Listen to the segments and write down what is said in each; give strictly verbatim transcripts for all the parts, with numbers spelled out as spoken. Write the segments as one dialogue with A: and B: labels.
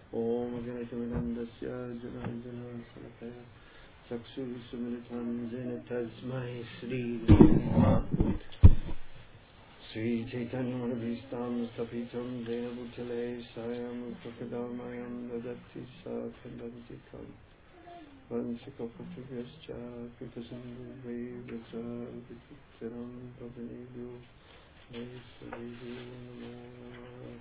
A: Om Ganathamidandasya Jananjana Salakaya Chaksu Sumilitam Jena Tasmai Sri Sri Chaitanya Manabhistam Stapitam Jena Bhutale Sayam Prakadamayam Dadati Sakhandantikam Vansikapatubhyascha Kripasindhu Vaivasa Vikram Pavanidhu Vaisaridu Namo.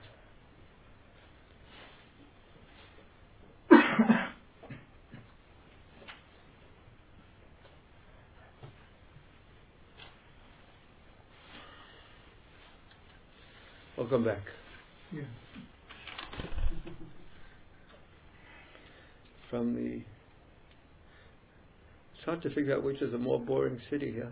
A: Welcome back.
B: Yeah.
A: From the, it's hard to figure out which is a more boring city here.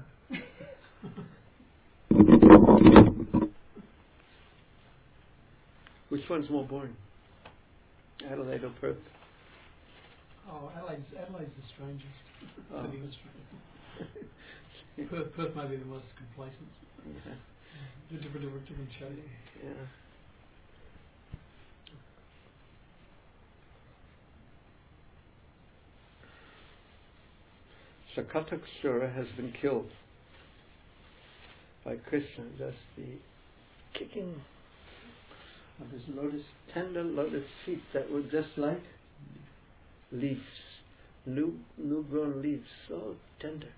A: Which one's more boring? Adelaide or Perth?
B: Oh, Adelaide's, Adelaide's the strangest.
A: Oh.
B: City is strange. Perth, Perth may be the most complacent.
A: Yeah.
B: Different, different, different shade.
A: Yeah. Sakatakshura has been killed by Krishna. That's the kicking of his lotus, tender lotus feet that were just like leaves, new, new grown leaves, so tender.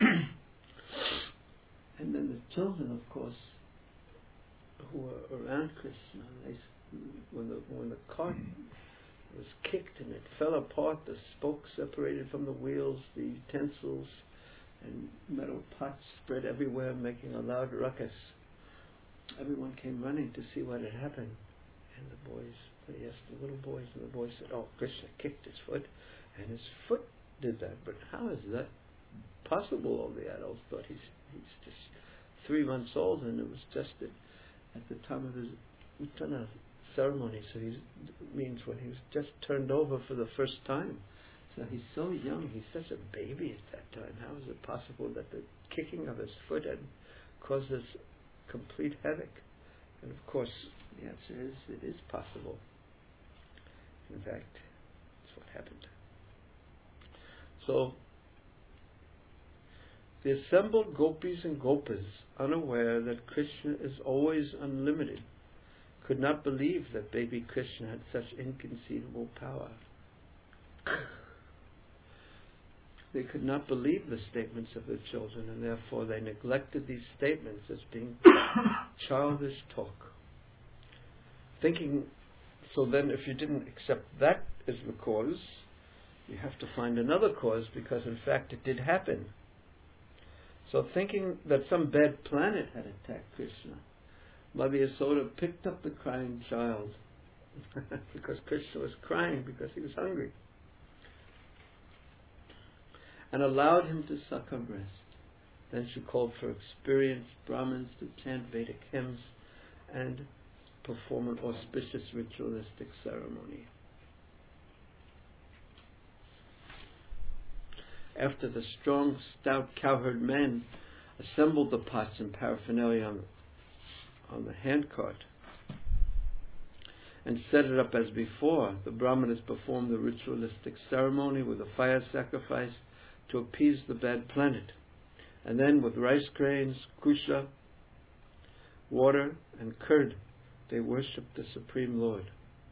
A: And then the children, of course, who were around Krishna, they, when the when the cart was kicked and it fell apart, the spokes separated from the wheels, the utensils and metal pots spread everywhere, making a loud ruckus. Everyone came running to see what had happened, and the boys, they asked the little boys, and the boys said, "Oh, Krishna kicked his foot, and his foot did that. But how is that possible?" All the adults thought he's he's just three months old, and it was just at, at the time of his Uttana ceremony. So he means when he was just turned over for the first time. So he's so young. He's such a baby at that time. How is it possible that the kicking of his foot had caused this complete havoc? And of course, the answer is it is possible. In fact, that's what happened. So the assembled gopis and gopas, unaware that Krishna is always unlimited, could not believe that baby Krishna had such inconceivable power. They could not believe the statements of the children, and therefore they neglected these statements as being childish talk. Thinking, so then if you didn't accept that as the cause, you have to find another cause, because in fact it did happen. So thinking that some bad planet had attacked Krishna, Mother Yasoda picked up the crying child because Krishna was crying because he was hungry, and allowed him to suck her breast. Then she called for experienced Brahmins to chant Vedic hymns and perform an auspicious ritualistic ceremony. After the strong, stout cowherd men assembled the pots and paraphernalia on, on the handcart and set it up as before, the Brahmanas performed the ritualistic ceremony with a fire sacrifice to appease the bad planet. And then with rice grains, kusha, water and curd, they worshipped the Supreme Lord.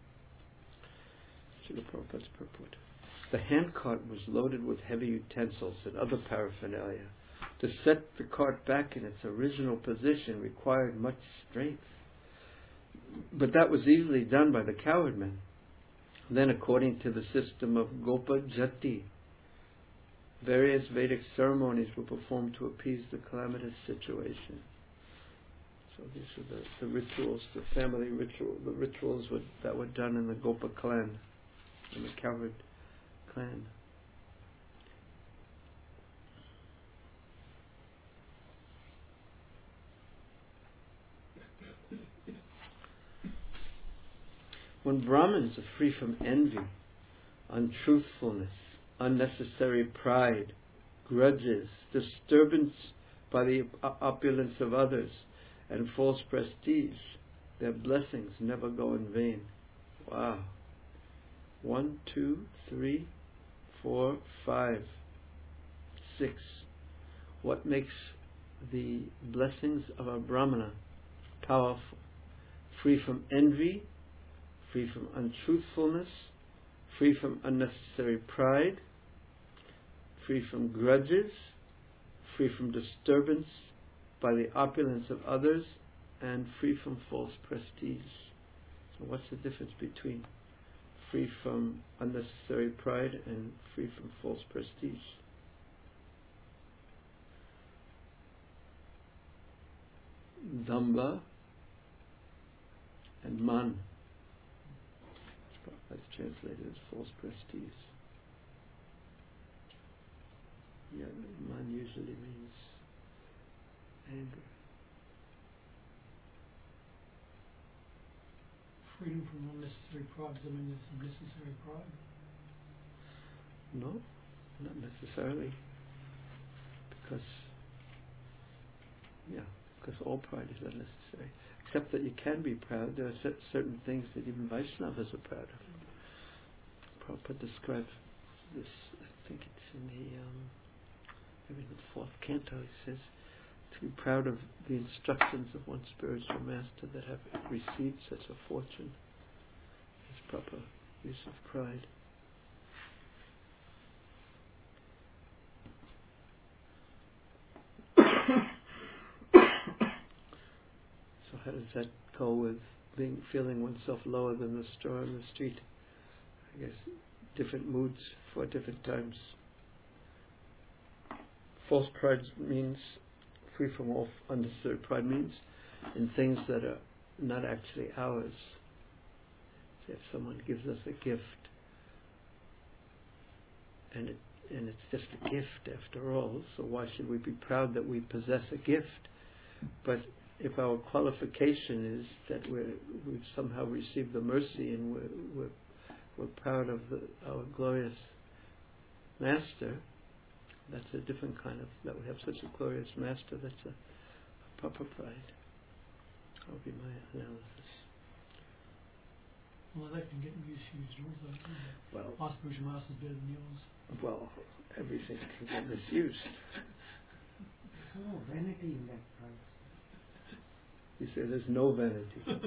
A: Srila Prabhupada's purport. The handcart was loaded with heavy utensils and other paraphernalia. To set the cart back in its original position required much strength. But that was easily done by the cowherd men. Then, according to the system of Gopa Jati, various Vedic ceremonies were performed to appease the calamitous situation. So these are the, the rituals, the family ritual, the rituals would, that were done in the Gopa clan, in the cowherd clan. When Brahmins are free from envy, untruthfulness, unnecessary pride, grudges, disturbance by the opulence of others, and false prestige, their blessings never go in vain. Wow. One, two, three, four, five, six. What makes the blessings of our Brahmana powerful? Free from envy, free from untruthfulness, free from unnecessary pride, free from grudges, free from disturbance by the opulence of others, and free from false prestige. So what's the difference between free from unnecessary pride and free from false prestige? Damba and man. That's translated as false prestige. Yeah, man usually means anger.
B: Freedom from unnecessary pride. Does that mean there's unnecessary pride?
A: No, not necessarily. Because, yeah, because all pride is unnecessary. Except that you can be proud. There are cer- certain things that even Vaishnavas are proud of. Prabhupada describes this, I think it's in the, um, maybe the fourth canto, he says, to be proud of the instructions of one spiritual master that have received such a fortune is proper use of pride. So how does that go with being feeling oneself lower than the straw on the street? I guess different moods for different times. False pride means free from all unnecessary pride means in things that are not actually ours. So if someone gives us a gift, and it and it's just a gift after all, so why should we be proud that we possess a gift? But if our qualification is that we're, we've somehow received the mercy and we're, we're, we're proud of the, our glorious master, that's a different kind of, that we have such a glorious master, that's a, a proper pride. That would be my analysis.
B: Well, that can get misused also.
A: Well,
B: our spiritual master is better than yours.
A: Well, everything can get misused.
C: There's no vanity in that pride.
A: You say there's no vanity.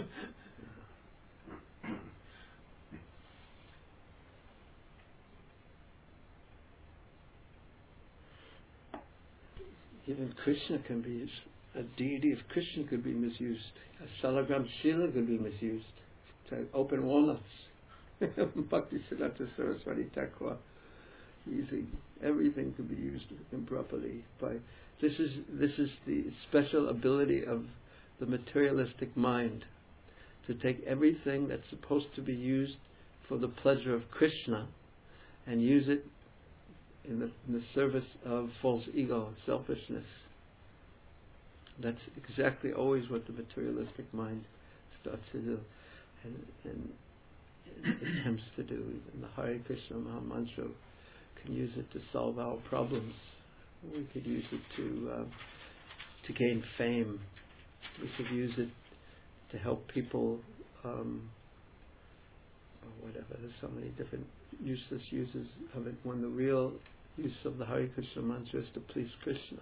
A: Even Krishna can be used. A deity of Krishna could be misused. A Salagram Shila could be misused to open walnuts. Bhakti Siddhanta Saraswati Thakur. Easy. Everything could be used improperly. By this is this is the special ability of the materialistic mind to take everything that's supposed to be used for the pleasure of Krishna and use it in the, in the service of false ego, selfishness. That's exactly always what the materialistic mind starts to do, and, and it attempts to do. And the Hare Krishna Maha Mantra can use it to solve our problems. We could use it to uh, to gain fame. We could use it to help people, um, or whatever. There's so many different useless uses of it, when the real use of the Hare Krishna mantra is to please Krishna.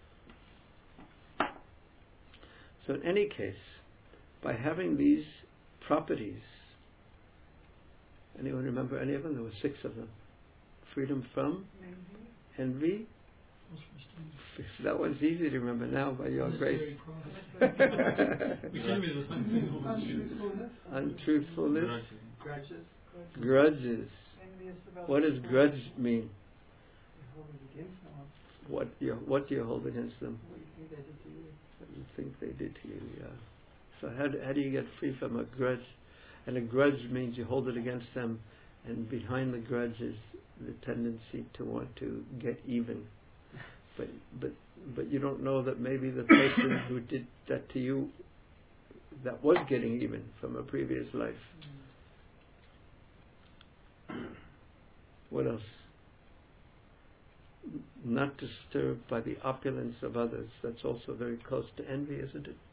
A: So in any case, by having these properties, anyone remember any of them? There were six of them. Freedom from envy. envy. That one's easy to remember now by your grace.
C: Untruthfulness.
A: Untruthfulness.
C: Grudges.
A: Grudges. What does grudge mean?
C: You hold it against someone.
A: What you what do you hold against them?
C: What you think they did to you.
A: What you think they did to you, yeah. So how do, how do you get free from a grudge? And a grudge means you hold it against them, and behind the grudge is the tendency to want to get even. But but but you don't know that maybe the person who did that to you, that was getting even from a previous life. What else? Not disturbed by the opulence of others. That's also very close to envy, isn't it?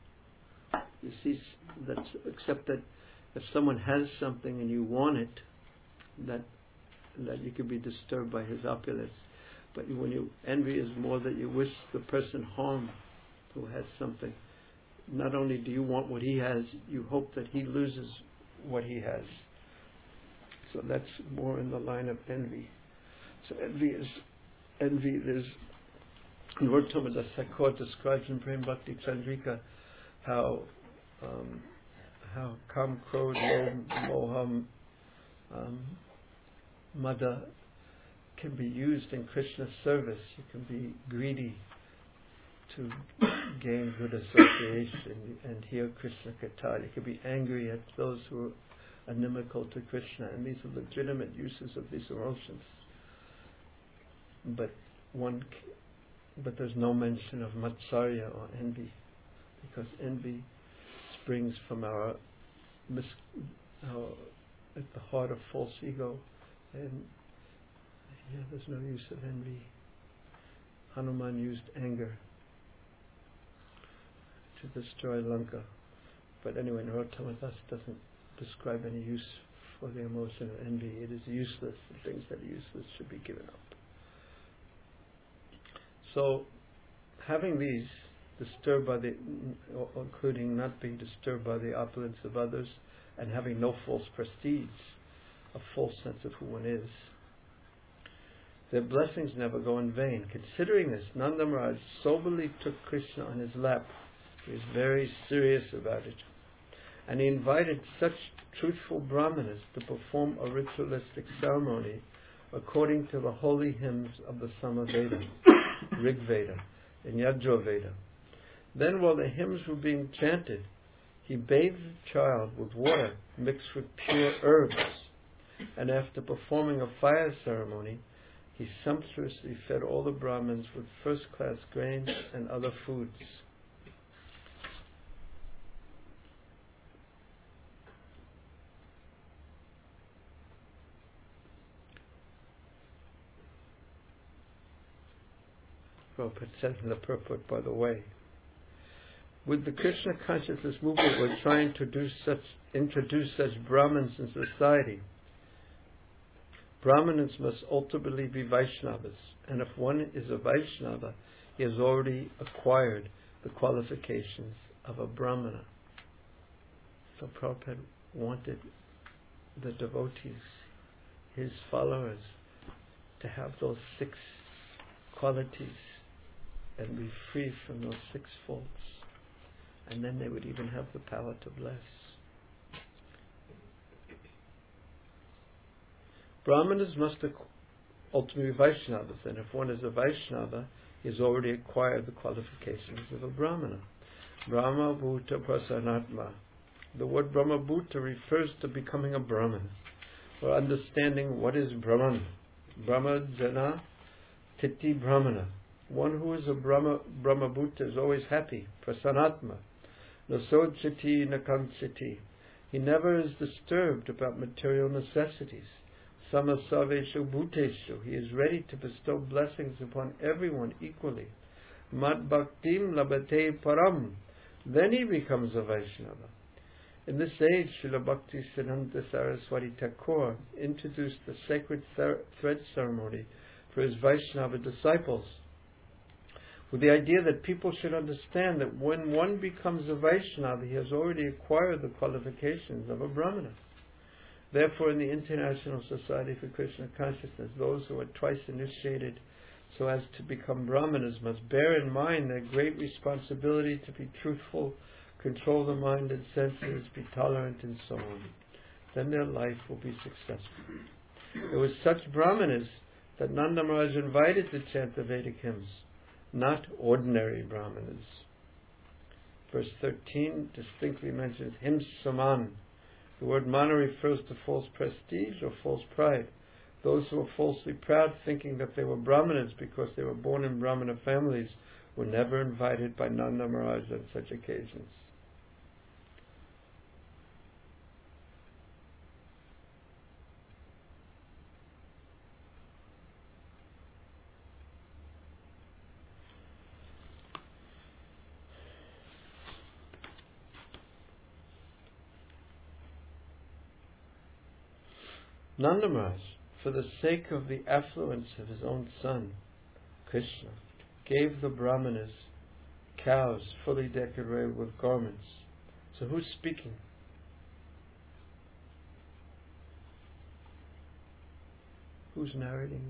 A: You see, that's, except that if someone has something and you want it, that that you can be disturbed by his opulence. But when you envy is more that you wish the person harm who has something. Not only do you want what he has, you hope that he loses what he has. So that's more in the line of envy. So envy is envy. There's Narottam Das Thakur describes in Prem Bhakti Chandrika how um, how Kam, Krodh, Lobh, Moham, um, Mada can be used in Krishna's service. You can be greedy to gain good association and hear Krishna Katha. You can be angry at those who are inimical to Krishna, and these are legitimate uses of these emotions. But one, c- but there's no mention of matsarya or envy, because envy springs from our, mis- our at the heart of false ego, and yeah, there's no use of envy. Hanuman used anger to destroy Lanka, but anyway, Narottama Das doesn't describe any use for the emotion of envy. It is useless. The things that are useless should be given up. So, having these disturbed by the, including not being disturbed by the opulence of others, and having no false prestige, a false sense of who one is, their blessings never go in vain. Considering this, Nanda Maharaj soberly took Krishna on his lap. He was very serious about it. And he invited such truthful brahmanas to perform a ritualistic ceremony according to the holy hymns of the Samaveda, Rig Veda, and Yajur Veda. Then, while the hymns were being chanted, he bathed the child with water mixed with pure herbs, and after performing a fire ceremony, he sumptuously fed all the Brahmins with first-class grains and other foods. Prabhupada says in the purport, by the way, with the Krishna consciousness movement, we're trying to do such, introduce such Brahmins in society. Brahmanas must ultimately be Vaishnavas, and if one is a Vaishnava, he has already acquired the qualifications of a Brahmana. So Prabhupada wanted the devotees, his followers, to have those six qualities and be free from those six faults. And then they would even have the power to bless. Brahmanas must ultimately be Vaishnavas, and if one is a Vaishnava, he has already acquired the qualifications of a Brahmana. Brahma Bhuta Prasanatma. The word Brahma Bhuta refers to becoming a Brahmana, or understanding what is Brahman. Brahma Jana Titi Brahmana. One who is a Brahma, Brahma Bhuta is always happy, Prasanatma. Nasod Chiti Nakanchiti. He never is disturbed about material necessities. Samasaveshu Bhuteshu. He is ready to bestow blessings upon everyone equally. Mad Bhaktim Labate Param. Then he becomes a Vaishnava. In this age, Srila Bhakti Siddhanta Saraswati Thakur introduced the sacred thread ceremony for his Vaishnava disciples, with the idea that people should understand that when one becomes a Vaishnava, he has already acquired the qualifications of a Brahmana. Therefore, in the International Society for Krishna Consciousness, those who are twice initiated so as to become Brahmanas must bear in mind their great responsibility to be truthful, control the mind and senses, be tolerant, and so on. Then their life will be successful. It was such Brahmanas that Nanda Maharaj invited to chant the Vedic hymns, not ordinary Brahmanas. Verse thirteen distinctly mentions hymns saman. The word mana refers to false prestige or false pride. Those who were falsely proud, thinking that they were Brahmanas because they were born in Brahmana families, were never invited by Nanda Maharaj on such occasions. Nanda Maharaj, for the sake of the affluence of his own son, Krishna, gave the Brahmanas cows fully decorated with garments. So who's speaking? Who's narrating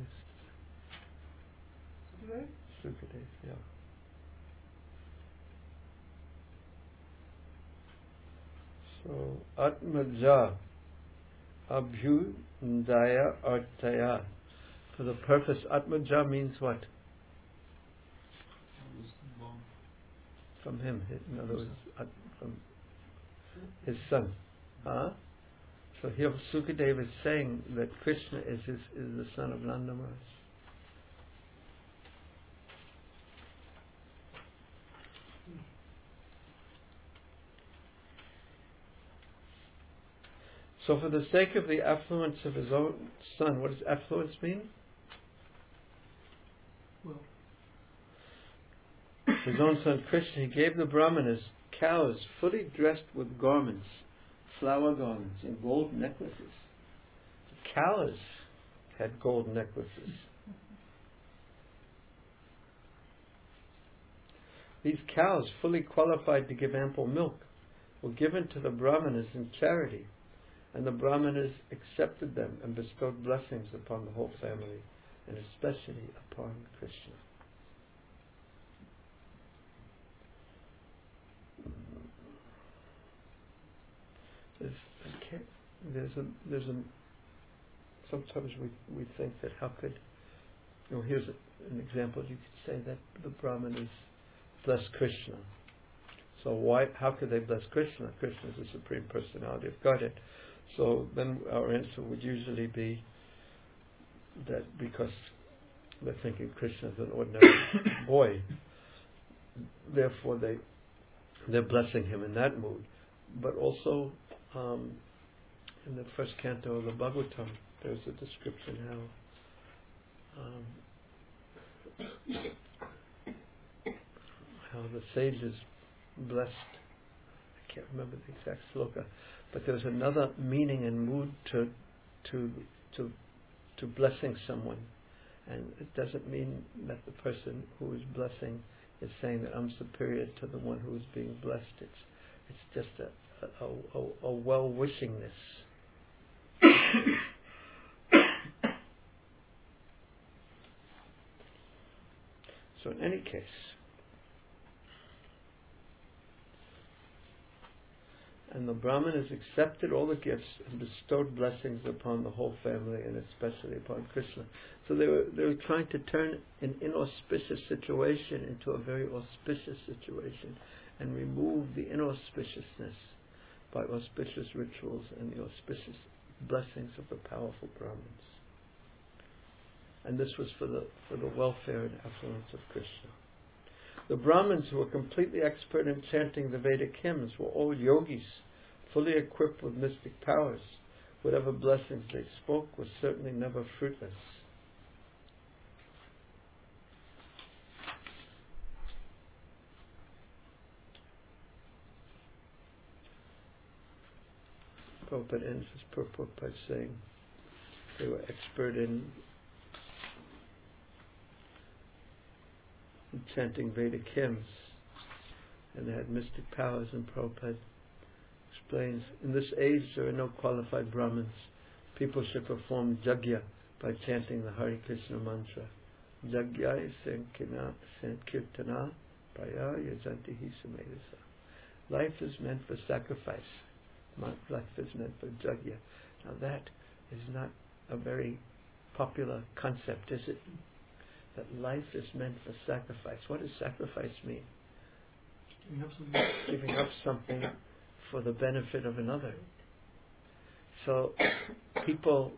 A: this?
C: Sukadev?
A: Sukadev, yeah. So, Atmaja Abhyudaya Artaya. For the purpose, Atmaja means what? From him, in other words, from his son. Huh? So here Sukadeva is saying that Krishna is his, is the son of Nanda Maharaj. So for the sake of the affluence of his own son, what does affluence mean?
B: Well,
A: his own son Krishna, he gave the Brahmanas cows fully dressed with garments, flower garments and gold necklaces. The cows had gold necklaces. These cows, fully qualified to give ample milk, were given to the Brahmanas in charity, and the Brahmanas accepted them and bestowed blessings upon the whole family, and especially upon Krishna. There's, okay, there's a, there's a, sometimes we, we think that how could, you know, here's a, an example, you could say that the Brahmanas bless Krishna. So why, how could they bless Krishna? Krishna is the Supreme Personality of Godhead. So then our answer would usually be that because they're thinking Krishna is an ordinary boy, therefore they, they're blessing him in that mood. But also, um, in the first canto of the Bhagavatam, there's a description how um, how the sages blessed, I can't remember the exact sloka, but there's another meaning and mood to to to to blessing someone, and it doesn't mean that the person who is blessing is saying that I'm superior to the one who is being blessed. It's it's just a a, a, a well-wishingness. So in any case, and the Brahmanas accepted all the gifts and bestowed blessings upon the whole family and especially upon Krishna. So they were they were trying to turn an inauspicious situation into a very auspicious situation and remove the inauspiciousness by auspicious rituals and the auspicious blessings of the powerful Brahmins. And this was for the for the welfare and affluence of Krishna. The Brahmins, who were completely expert in chanting the Vedic hymns, were all yogis, fully equipped with mystic powers. Whatever blessings they spoke was certainly never fruitless. Prabhupada ends his purport by saying they were expert in in chanting Vedic hymns, and they had mystic powers, and Prabhupada explains, in this age there are no qualified Brahmins. People should perform yajna by chanting the Hare Krishna mantra. Yajna sankirtana praya yajantihi samedasa. Life is meant for sacrifice. Life is meant for yajna. Now that is not a very popular concept, is it? That life is meant for sacrifice. What does sacrifice mean?
B: Giving up something.
A: Giving up something for the benefit of another. So people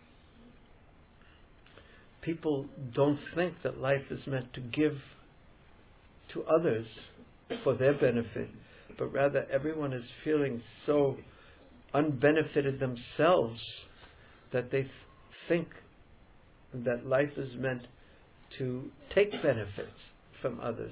A: people don't think that life is meant to give to others for their benefit, but rather everyone is feeling so unbenefited themselves that they th- think that life is meant to take benefits from others.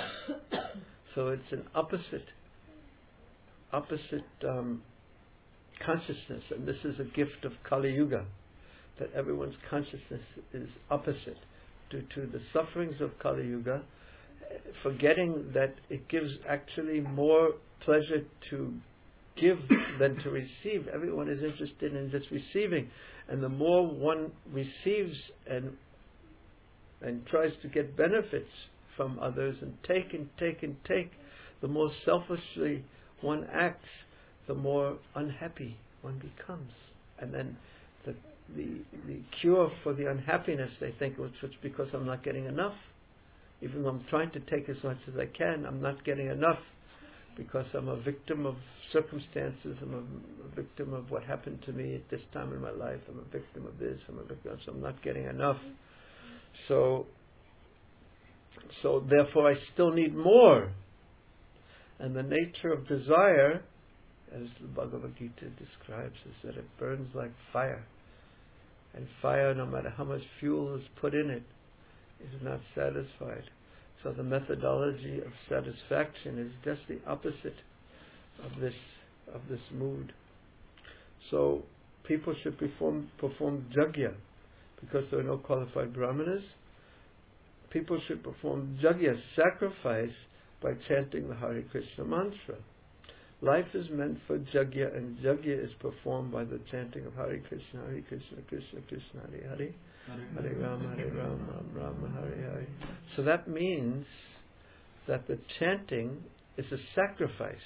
A: So it's an opposite opposite um, consciousness, and this is a gift of Kali Yuga, that everyone's consciousness is opposite due to the sufferings of Kali Yuga, forgetting that it gives actually more pleasure to give than to receive. Everyone is interested in just receiving, and the more one receives and and tries to get benefits from others and take and take and take, the more selfishly one acts, the more unhappy one becomes. And then the the, the cure for the unhappiness, they think, was it's because I'm not getting enough. Even though I'm trying to take as much as I can, I'm not getting enough because I'm a victim of circumstances, I'm a, a victim of what happened to me at this time in my life, I'm a victim of this, I'm a victim of, so I'm not getting enough. So, so therefore I still need more. And the nature of desire, as the Bhagavad Gita describes, is that it burns like fire. And fire, no matter how much fuel is put in it, is not satisfied. So the methodology of satisfaction is just the opposite of this of this mood. So people should perform perform yajna, because there are no qualified brahmanas. People should perform yajna, sacrifice, by chanting the Hare Krishna mantra. Life is meant for yajna, and yajna is performed by the chanting of Hare Krishna, Hare Krishna, Krishna Krishna, Hare Hare, Hare Rama, Hare Rama, Rama Rama, Hare Hare. So that means that the chanting is a sacrifice.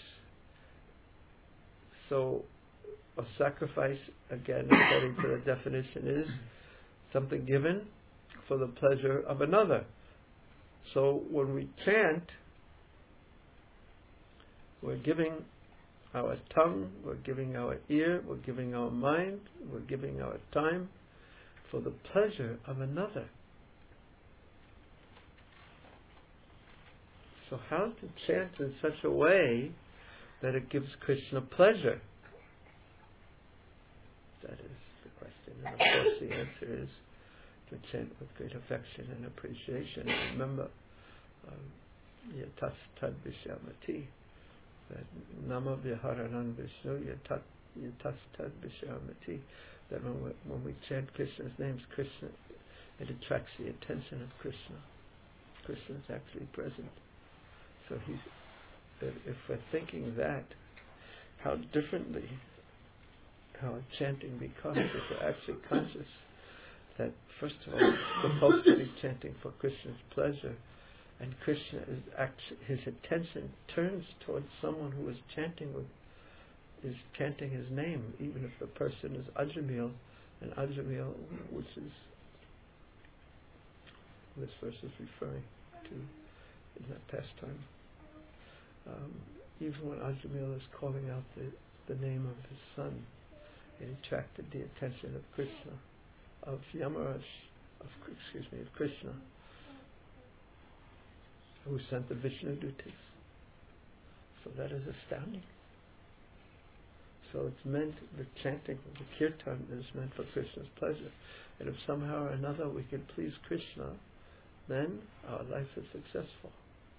A: So a sacrifice, again, according to the definition, is something given for the pleasure of another. So when we chant, we're giving our tongue, we're giving our ear, we're giving our mind, we're giving our time for the pleasure of another. So how to chant in such a way that it gives Krishna pleasure? That is the question. And of course the answer is to chant with great affection and appreciation. Remember, yatas tad vishamati, that nama viharanan Vishnu, yatas tad vishamati, that when we, when we chant Krishna's names, Krishna, it attracts the attention of Krishna. Krishna is actually present. So he's, if we're thinking that, how differently how chanting becomes if we're actually conscious that, first of all, we're supposed to be chanting for Krishna's pleasure, and Krishna is actually, his attention turns towards someone who is chanting with, is chanting his name, even if the person is Ajamil, and Ajamil, which is this verse is referring to in that pastime. Um, even when Ajamil is calling out the, the name of his son, it attracted the attention of Krishna, of Yamaraj, of excuse me, of Krishna, who sent the Vishnu Dutas. So that is astounding. So it's meant, the chanting of the kirtan is meant for Krishna's pleasure. And if somehow or another we can please Krishna, then our life is successful.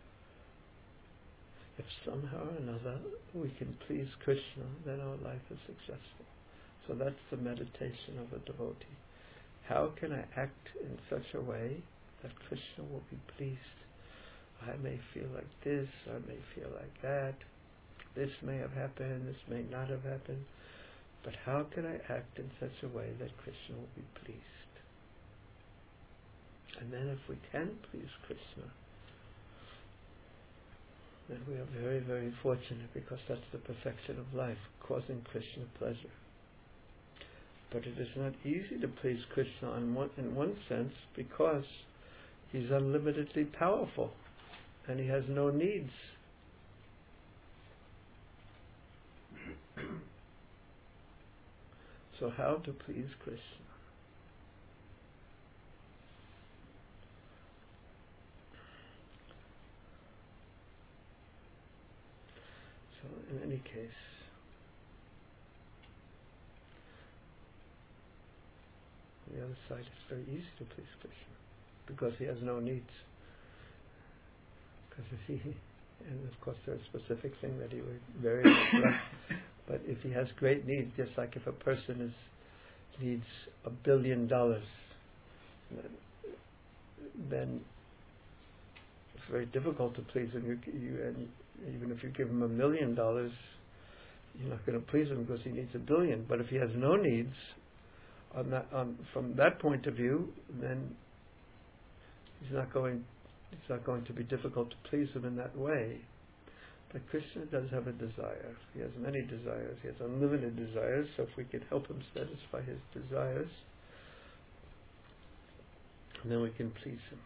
A: If somehow or another we can please Krishna, then our life is successful. So that's the meditation of a devotee. How can I act in such a way that Krishna will be pleased? I may feel like this, I may feel like that, this may have happened, this may not have happened, but how can I act in such a way that Krishna will be pleased? And then if we can please Krishna, then we are very, very fortunate, because that's the perfection of life, causing Krishna pleasure. But it is not easy to please Krishna in one, in one sense, because he's unlimitedly powerful and he has no needs. So how to please Krishna? So in any case, on the other side, it's very easy to please Krishna, because he has no needs. Because he, and of course there's a specific thing that he would very much like But if he has great needs, just like if a person is needs a billion dollars, then it's very difficult to please him. You, you, and even if you give him a million dollars, you're not going to please him because he needs a billion. But if he has no needs, on that, on, from that point of view, then he's not going. It's not going to be difficult to please him in that way. But Krishna does have a desire. He has many desires. He has unlimited desires. So if we can help him satisfy his desires, then we can please him.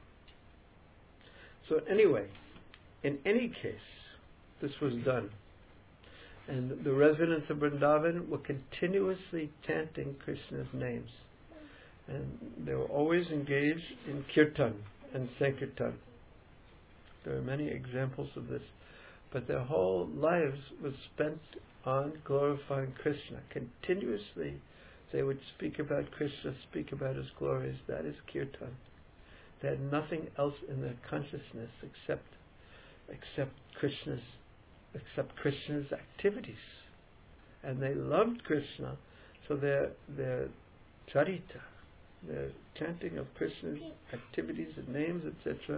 A: So anyway, in any case, this was done. And the residents of Vrindavan were continuously chanting Krishna's names. And they were always engaged in kirtan and sankirtan. There are many examples of this. But their whole lives was spent on glorifying Krishna. Continuously they would speak about Krishna, speak about his glories. That is kirtan. They had nothing else in their consciousness except except Krishna's except Krishna's activities. And they loved Krishna, so their their charita, their chanting of Krishna's activities and names, et cetera,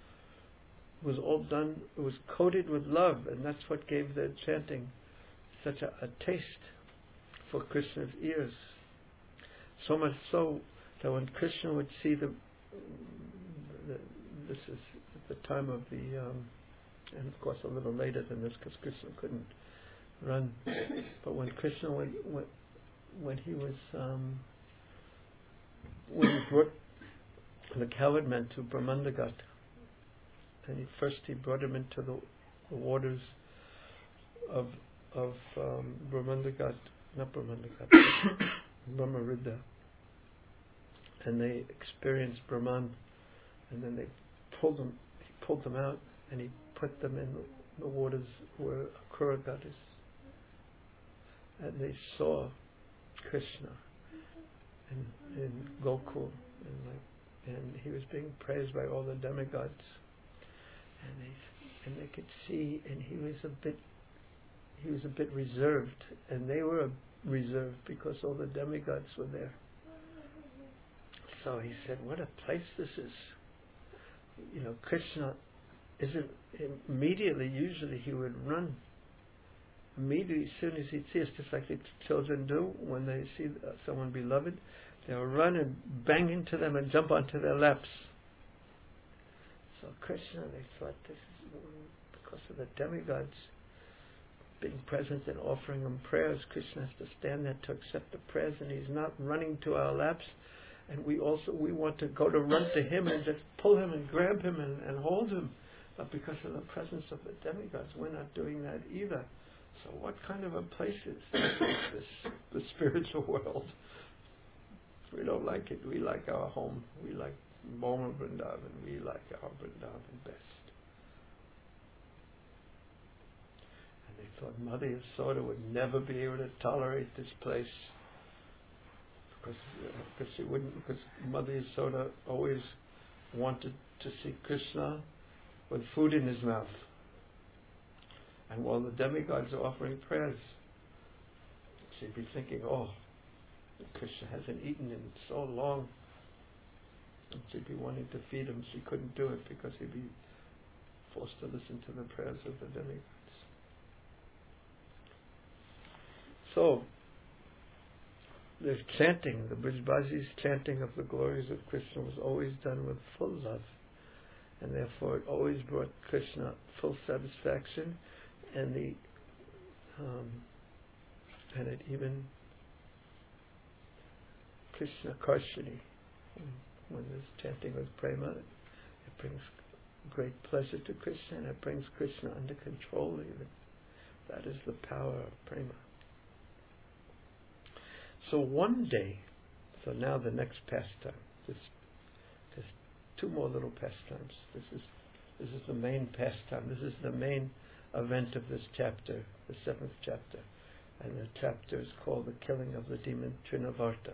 A: was all done, it was coated with love, and that's what gave their chanting such a, a taste for Krishna's ears. So much so that when Krishna would see the, the this is at the time of the, um, and of course a little later than this because Krishna couldn't run, but when Krishna, when, when, when he was, um, when he brought the cowherd man to Brahmandagat, and he, first he brought him into the, the waters of of um, Brahmandagat, not Brahmandagat, Brahmaridha, and they experienced Brahman, and then they pulled them, he pulled them out, and he put them in the, the waters where Akrura God is, and they saw Krishna in, in Gokul, and like, and he was being praised by all the demigods. And they, and they could see, and he was a bit, he was a bit reserved, and they were reserved because all the demigods were there. So he said, "What a place this is!" You know, Krishna isn't immediately. Usually, he would run. Immediately, as soon as he'd see us, just like the children do when they see someone beloved, they'll run and bang into them and jump onto their laps. So Krishna, they thought this is because of the demigods being present and offering them prayers. Krishna has to stand there to accept the prayers, and he's not running to our laps. And we also we want to go to run to him and just pull him and grab him and, and hold him. But because of the presence of the demigods, we're not doing that either. So what kind of a place is this, the spiritual world? We don't like it. We like our home. We like Boma Vrindavan, we like our Vrindavan best. And they thought Mother Yasoda would never be able to tolerate this place because, because she wouldn't, because Mother Yasoda always wanted to see Krishna with food in his mouth. And while the demigods are offering prayers, she'd be thinking, oh, Krishna hasn't eaten in so long. And she'd be wanting to feed him. She couldn't do it because he'd be forced to listen to the prayers of the demigods. So, the chanting, the Brijbaji's chanting of the glories of Krishna was always done with full love. And therefore it always brought Krishna full satisfaction, and the um, and it even Krishna Karshini, when there's chanting with prema, it brings great pleasure to Krishna, and it brings Krishna under control even. That is the power of prema. So one day, so now the next pastime, this, there's two more little pastimes. This is this is the main pastime. This is the main event of this chapter, the seventh chapter. And the chapter is called The Killing of the Demon Trinavarta.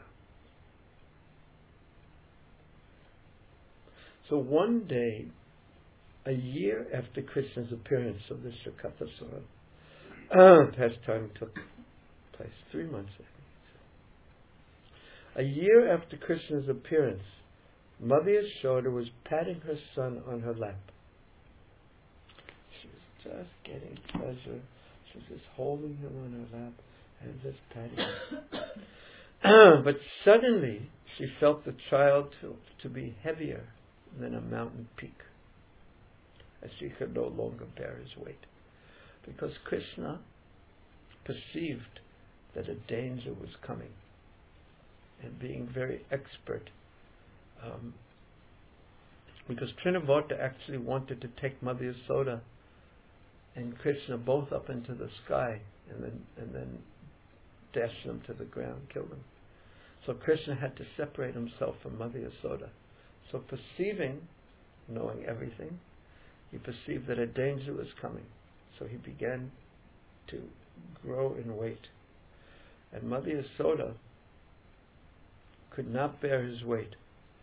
A: So one day, a year after Krishna's appearance of this Shakatasura, uh, pastime took place. Three months, I think. A year after Krishna's appearance, Mother Yashoda was patting her son on her lap. She was just getting pleasure. She was just holding him on her lap and just patting him. But suddenly she felt the child to, to be heavier than a mountain peak, as she could no longer bear his weight. Because Krishna perceived that a danger was coming, and being very expert, um, because Trinavarta actually wanted to take Mother Yasoda and Krishna both up into the sky and then and then dash them to the ground, kill them. So Krishna had to separate himself from Mother Yasoda. So perceiving, knowing everything, he perceived that a danger was coming. So he began to grow in weight. And Mother Yasoda could not bear his weight.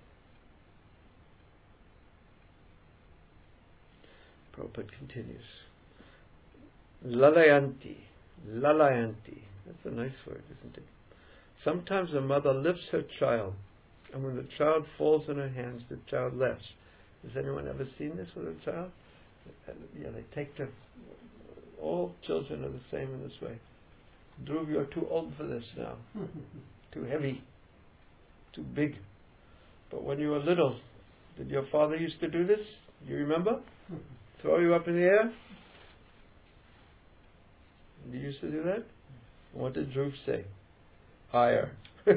A: Prabhupada continues. Lalayanti, lalayanti. That's a nice word, isn't it? Sometimes a mother lifts her child, and when the child falls in her hands, the child laughs. Has anyone ever seen this with a child? Yeah, they take the... All children are the same in this way. Dhruv, you're too old for this now. Too heavy. Too big. But when you were little, did your father used to do this? Do you remember? Throw you up in the air? He used to do that? What did Dhruv say? Higher. well,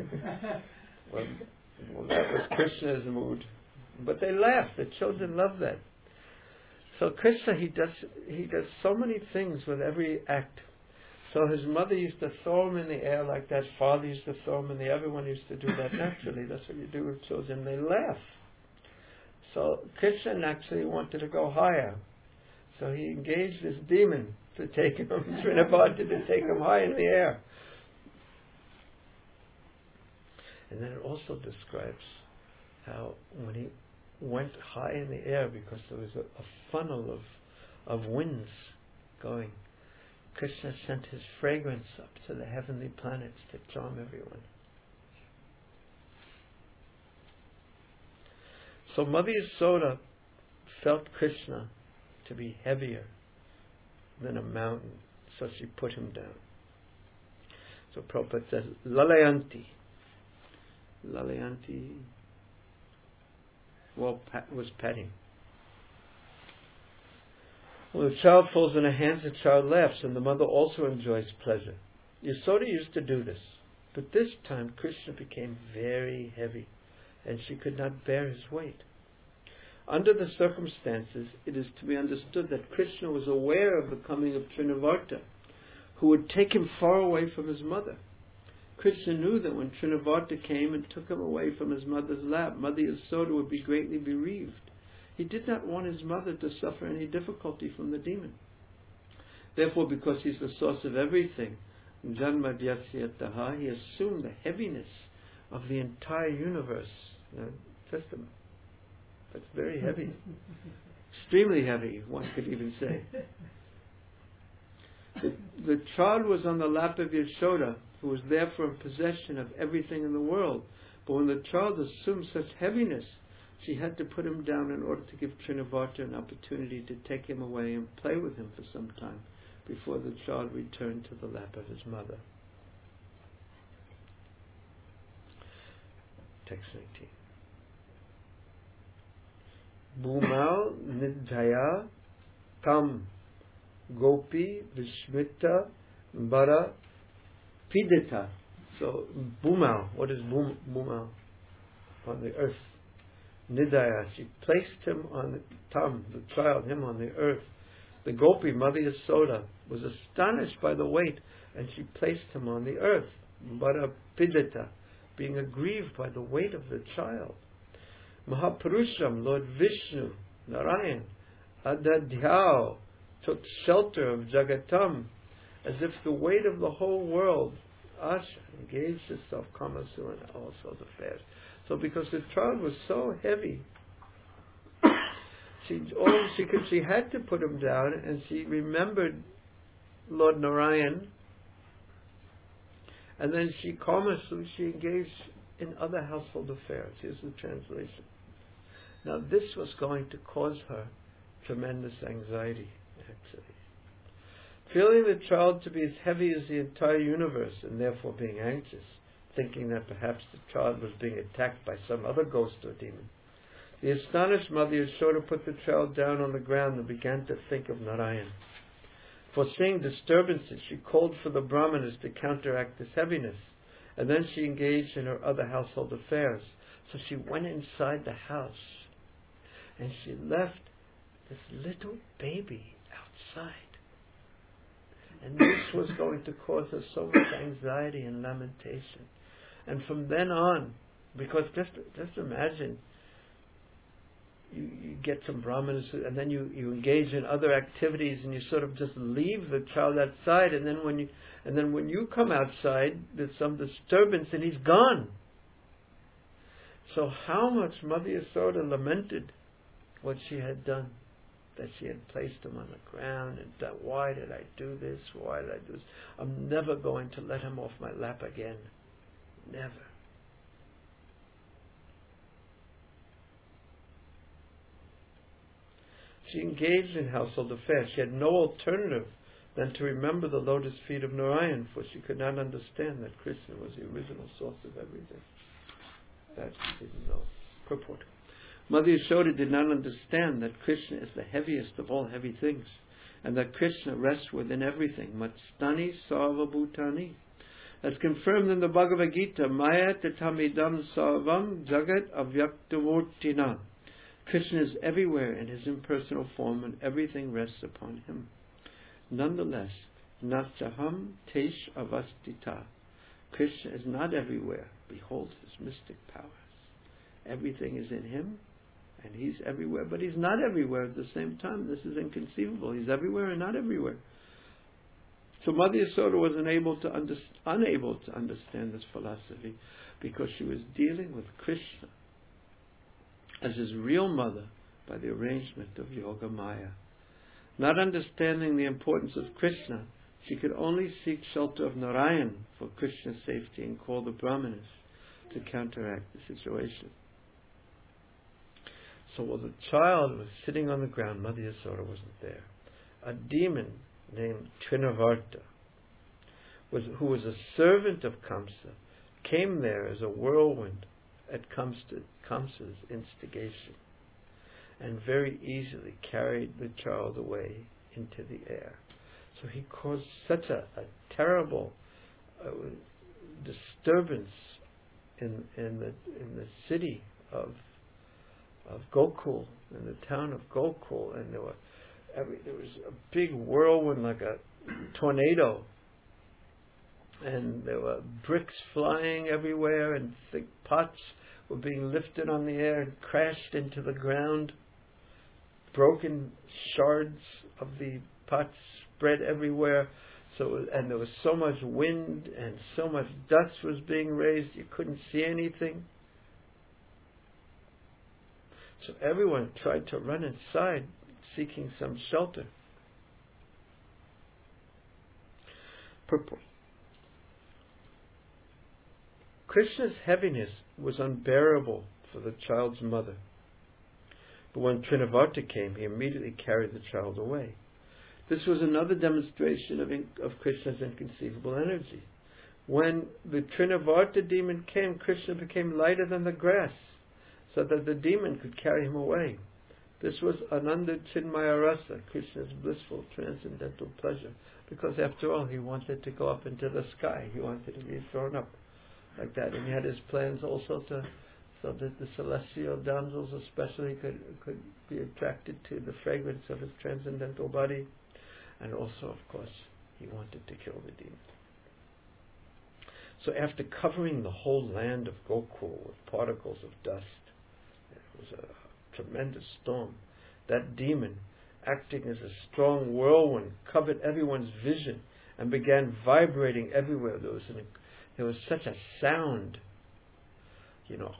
A: well, that was Krishna's mood. But they laugh. The children love that. So Krishna, he does he does so many things with every act. So his mother used to throw him in the air like that. Father used to throw him in the air. Everyone used to do that naturally. That's what you do with children. They laugh. So Krishna actually wanted to go higher. So he engaged this demon to take him, Trinavarta, to take him high in the air. And then it also describes how when he went high in the air, because there was a, a funnel of, of winds going, Krishna sent his fragrance up to the heavenly planets to charm everyone. So Mother Yasoda felt Krishna to be heavier than a mountain, so she put him down. So Prabhupada says, Lalayanti. Lalayanti well, pat, was petting. When the child falls in her hands, the child laughs, and the mother also enjoys pleasure. Yasoda used to do this, but this time Krishna became very heavy, and she could not bear his weight. Under the circumstances, it is to be understood that Krishna was aware of the coming of Trinavarta, who would take him far away from his mother. Krishna knew that when Trinavarta came and took him away from his mother's lap, Mother Yasoda would be greatly bereaved. He did not want his mother to suffer any difficulty from the demon. Therefore, because he's the source of everything, Janmadhyasyataha, he assumed the heaviness of the entire universe. Now, just a, that's very heavy. Extremely heavy, one could even say. The, the child was on the lap of Yashoda, who was therefore in possession of everything in the world. But when the child assumed such heaviness, she had to put him down in order to give Trinavarta an opportunity to take him away and play with him for some time before the child returned to the lap of his mother. Text nineteen. Bhumal nidhaya tam gopi vishmita bara pidita. So Bhumal, what is Bhum, Bhumal? On the earth. Nidaya, she placed him on the tam, the child, him on the earth. The gopi, Mother Yasoda, was astonished by the weight, and she placed him on the earth. Bara pidita, being aggrieved by the weight of the child. Mahapurusham, Lord Vishnu, Narayan, Adadhyao, took shelter of Jagatam, as if the weight of the whole world, Asha, engaged itself, Kamasu, and all sorts of affairs. So because the child was so heavy, she all she could she had to put him down, and she remembered Lord Narayan And then she Karmasu, she engaged in other household affairs. Here's the translation. Now this was going to cause her tremendous anxiety, actually. Feeling the child to be as heavy as the entire universe and therefore being anxious, thinking that perhaps the child was being attacked by some other ghost or demon, the astonished mother Yashoda put the child down on the ground and began to think of Narayan. Foreseeing disturbances, she called for the brahmanas to counteract this heaviness, and then she engaged in her other household affairs. So she went inside the house, and she left this little baby outside. And this was going to cause her so much anxiety and lamentation. And from then on, because just just imagine, you, you get some brahmanas, and then you, you engage in other activities, and you sort of just leave the child outside, and then when you and then when you come outside, there's some disturbance, and he's gone. So how much Mother Yasoda lamented what she had done, that she had placed him on the ground, and that, why did I do this? Why did I do this? I'm never going to let him off my lap again. Never. She engaged in household affairs. She had no alternative than to remember the lotus feet of Narayan, for she could not understand that Krishna was the original source of everything. That she didn't know. Purport. Mother Yashoda did not understand that Krishna is the heaviest of all heavy things, and that Krishna rests within everything. Matstani sarva bhutani. As confirmed in the Bhagavad Gita, Maya tatamidam sarvam jagat avyaktavurtina. Krishna is everywhere in his impersonal form, and everything rests upon him. Nonetheless, Nasaham tesh avastita. Krishna is not everywhere. Behold his mystic powers. Everything is in him, and he's everywhere, but he's not everywhere at the same time. This is inconceivable. He's everywhere and not everywhere. So Mother Yasoda was unable to, under, unable to understand this philosophy because she was dealing with Krishna as his real mother by the arrangement of Yoga Maya. Not understanding the importance of Krishna, she could only seek shelter of Narayan for Krishna's safety and call the brahmanas to counteract the situation. So while the child was sitting on the ground, Mother Yasoda wasn't there. A demon named Trinavarta, was, who was a servant of Kamsa, came there as a whirlwind at Kamsa, Kamsa's instigation, and very easily carried the child away into the air. So he caused such a, a terrible uh, disturbance in in the in the city of of Gokul, in the town of Gokul, and there were every, there was a big whirlwind like a tornado, and there were bricks flying everywhere, and thick pots were being lifted on the air and crashed into the ground. Broken shards of the pots spread everywhere. So, and there was so much wind and so much dust was being raised, you couldn't see anything. So everyone tried to run inside, seeking some shelter. Purport. Krishna's heaviness was unbearable for the child's mother. But when Trinavarta came, he immediately carried the child away. This was another demonstration of, in, of Krishna's inconceivable energy. When the Trinavarta demon came, Krishna became lighter than the grass, so that the demon could carry him away. This was Ananda Chinmaya Rasa, Krishna's blissful transcendental pleasure, because after all, he wanted to go up into the sky. He wanted to be thrown up like that, and he had his plans also to, so that the celestial damsels especially could could be attracted to the fragrance of his transcendental body, and also, of course, he wanted to kill the demon. So after covering the whole land of Gokul with particles of dust, it was a tremendous storm. That demon, acting as a strong whirlwind, covered everyone's vision and began vibrating everywhere. There was an, there was such a sound, you know,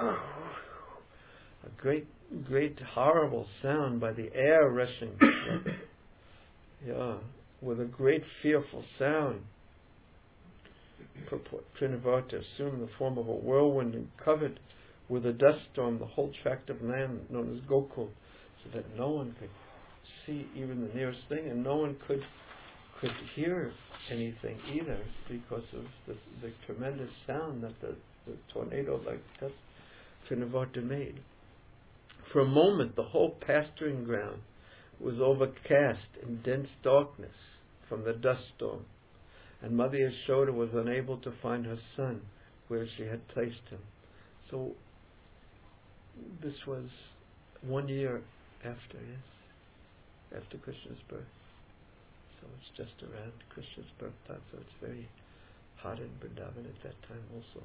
A: a great, great, horrible sound by the air rushing, yeah, with a great, fearful sound. Purport. Trinavarta assumed the form of a whirlwind and covered with a dust storm the whole tract of land known as Gokul, so that no one could see even the nearest thing, and no one could could hear anything either because of the, the tremendous sound that the, the tornado like dust Trinavarta made. For a moment the whole pasturing ground was overcast in dense darkness from the dust storm, and Mother Yashoda was unable to find her son where she had placed him. So this was one year after, yes, after Krishna's birth. So it's just around Krishna's birth time, so it's very hot in Vrindavan at that time also.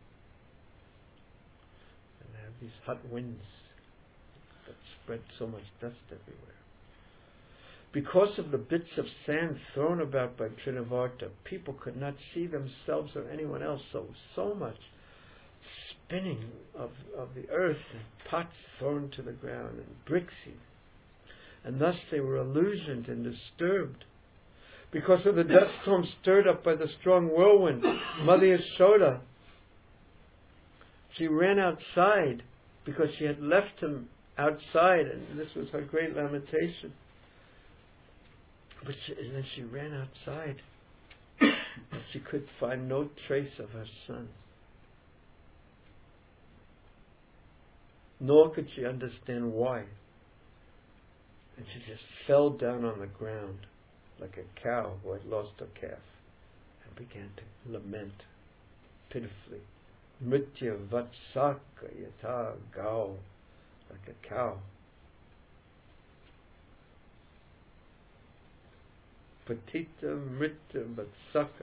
A: And they have these hot winds that spread so much dust everywhere. Because of the bits of sand thrown about by Trinavarta, people could not see themselves or anyone else, so so much spinning of, of the earth and pots thrown to the ground and bricks even. And thus they were illusioned and disturbed. Because of the dust storm stirred up by the strong whirlwind, Mother Yashoda, she ran outside because she had left him outside, and this was her great lamentation. But she, and then she ran outside. She could find no trace of her son. Nor could she understand why. And she just fell down on the ground like a cow who had lost her calf and began to lament pitifully. Mritya vatsaka yata gao, like a cow. Patita mritya vatsaka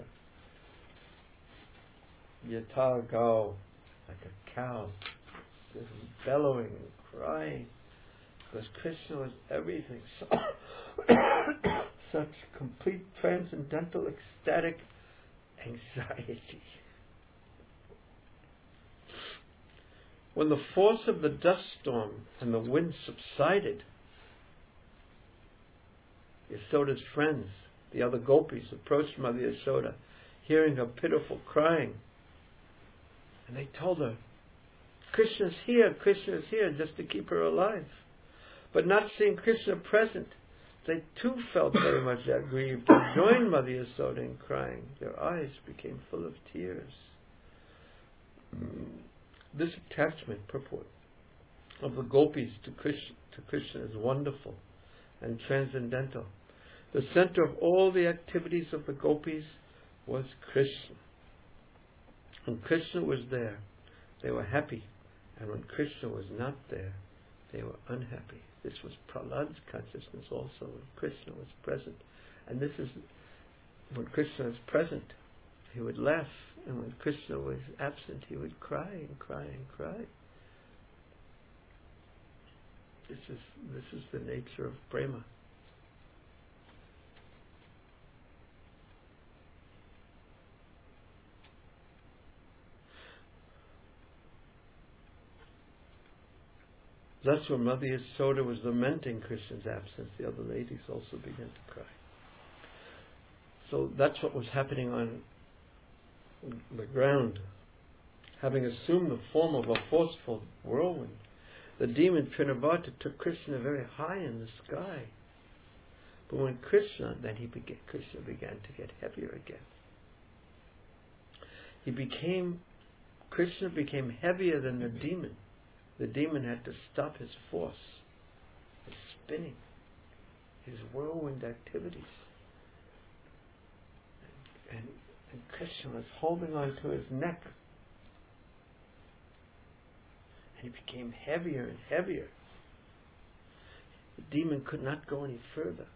A: yata gao, like a cow, just bellowing and crying, because Krishna was everything. So such complete transcendental ecstatic anxiety. When the force of the dust storm and the wind subsided, Yashoda's friends, the other gopis, approached Mother Yashoda, hearing her pitiful crying, and they told her, Krishna's here, Krishna's here, just to keep her alive. But not seeing Krishna present, they too felt very much aggrieved and joined Mother Yashoda in crying. Their eyes became full of tears. This attachment, purport, of the gopis to Krishna, to Krishna is wonderful and transcendental. The center of all the activities of the gopis was Krishna. When Krishna was there, they were happy. And when Krishna was not there, they were unhappy. This was Prahlad's consciousness also, when Krishna was present. And this is, when Krishna is present, he would laugh. And when Krishna was absent, he would cry and cry and cry. This is, this is the nature of prema. Thus, when Mother Yashoda was lamenting Krishna's absence, the other ladies also began to cry. So that's what was happening on the ground. Having assumed the form of a forceful whirlwind, the demon Trinavarta took Krishna very high in the sky. But when Krishna, then he began, Krishna began to get heavier again. He became, Krishna became heavier than the demon. The demon had to stop his force, his spinning, his whirlwind activities. And, and, and Krishna was holding on to his neck. And he became heavier and heavier. The demon could not go any further.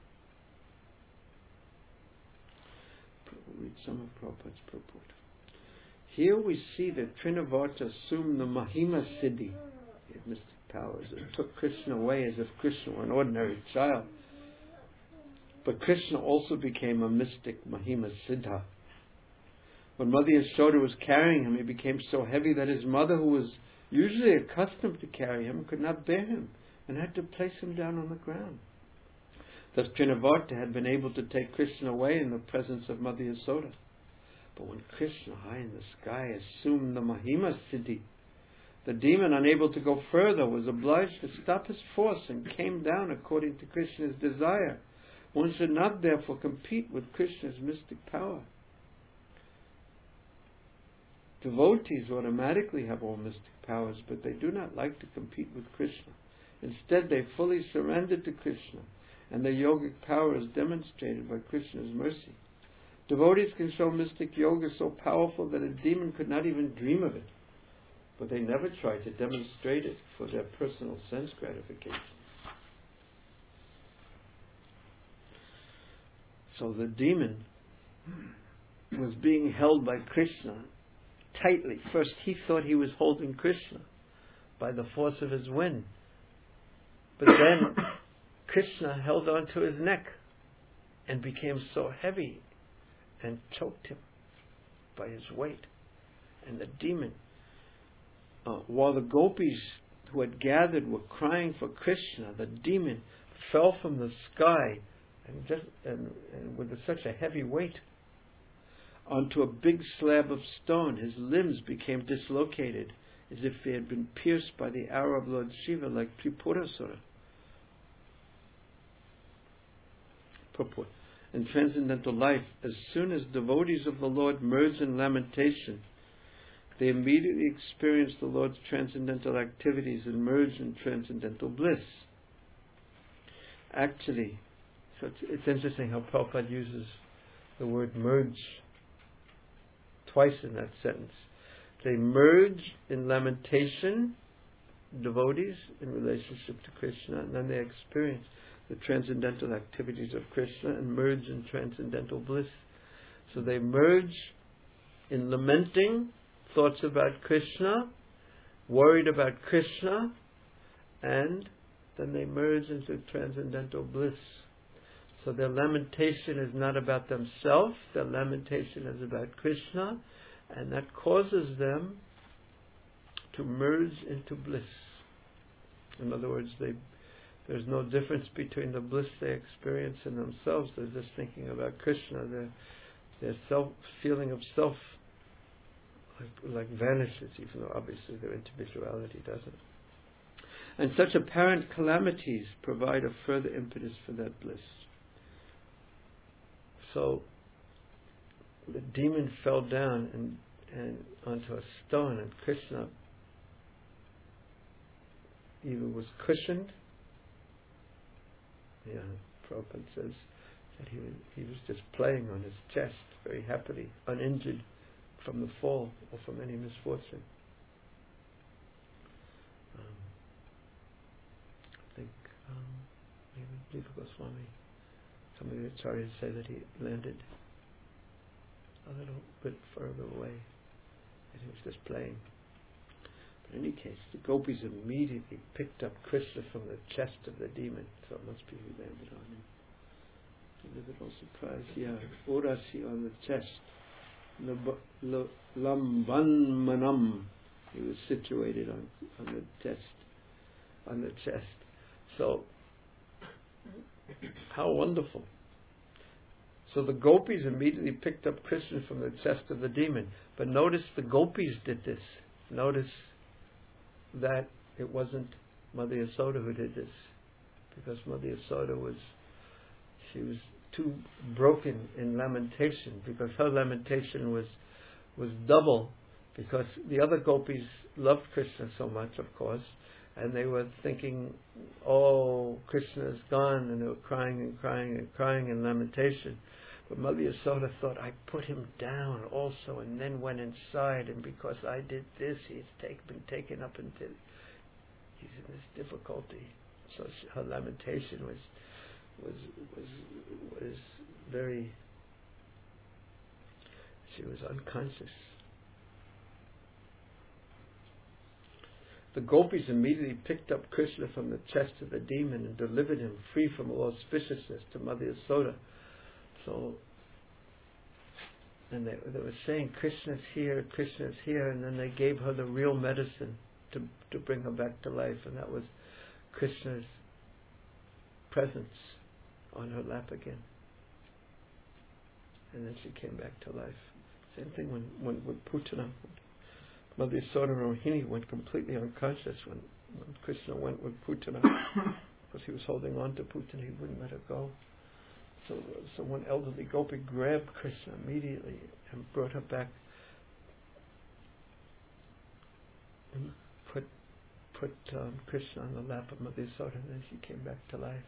A: We'll read some of Prabhupada's purport. Here we see that Trinavarta assumed the Mahima Siddhi, mystic powers, and took Krishna away as if Krishna were an ordinary child. But Krishna also became a mystic Mahima Siddha. When Mother Yashoda was carrying him, he became so heavy that his mother, who was usually accustomed to carry him, could not bear him and had to place him down on the ground. Thus Trinavarta had been able to take Krishna away in the presence of Mother Yashoda. But when Krishna, high in the sky, assumed the Mahima Siddhi, the demon, unable to go further, was obliged to stop his force and came down according to Krishna's desire. One should not therefore compete with Krishna's mystic power. Devotees automatically have all mystic powers, but they do not like to compete with Krishna. Instead, they fully surrender to Krishna, and their yogic power is demonstrated by Krishna's mercy. Devotees can show mystic yoga so powerful that a demon could not even dream of it, but they never try to demonstrate it for their personal sense gratification. So the demon was being held by Krishna tightly. First he thought he was holding Krishna by the force of his wind. But then Krishna held onto his neck and became so heavy and choked him by his weight. And the demon, uh, while the gopis who had gathered were crying for Krishna, the demon fell from the sky and, just, and, and with such a heavy weight onto a big slab of stone. His limbs became dislocated as if they had been pierced by the arrow of Lord Shiva, like Tripurasura. Purport. In transcendental life, as soon as devotees of the Lord merge in lamentation, they immediately experience the Lord's transcendental activities and merge in transcendental bliss. Actually, so it's, it's interesting how Prabhupada uses the word merge twice in that sentence. They merge in lamentation, devotees, in relationship to Krishna, and then they experience the transcendental activities of Krishna and merge in transcendental bliss. So they merge in lamenting thoughts about Krishna, worried about Krishna, and then they merge into transcendental bliss. So their lamentation is not about themselves, their lamentation is about Krishna, and that causes them to merge into bliss. In other words, they There's no difference between the bliss they experience in themselves. They're just thinking about Krishna. Their, their self feeling of self like, like vanishes, even though obviously their individuality doesn't. And such apparent calamities provide a further impetus for that bliss. So the demon fell down and, and onto a stone, and Krishna even was cushioned. Yeah, Prabhupada says that he was, he was just playing on his chest very happily, uninjured from the fall or from any misfortune. Um, I think um, maybe Jiva Goswami, some of the acharyas say that he landed a little bit further away, and he was just playing. In any case, the gopis immediately picked up Krishna from the chest of the demon, so it must be who landed on him. To a little surprise, yeah, Urasi on the chest, Lambanmanam, he was situated on on the chest, on the chest. So, how wonderful! So the gopis immediately picked up Krishna from the chest of the demon. But notice the gopis did this. Notice that it wasn't Mother Yasoda who did this, because Mother Yasoda was, she was too broken in lamentation, because her lamentation was was double, because the other gopis loved Krishna so much, of course, and they were thinking, oh, Krishna is gone, and they were crying and crying and crying in lamentation. But Mother Yasoda thought, I put him down also, and then went inside, and because I did this, he's take, been taken up until he's in this difficulty. So she, her lamentation was was was was very. She was unconscious. The gopis immediately picked up Krishna from the chest of the demon and delivered him free from all auspiciousness to Mother Yasoda. So, and they, they were saying, Krishna's here, Krishna's here, and then they gave her the real medicine to to bring her back to life, and that was Krishna's presence on her lap again. And then she came back to life. Same thing when, when with Putana. Mother Yasoda Rohini went completely unconscious when, when Krishna went with Putana because he was holding on to Putana, he wouldn't let her go. So, so one elderly gopi grabbed Krishna immediately and brought her back and put put um, Krishna on the lap of Mother Yasoda, and then she came back to life.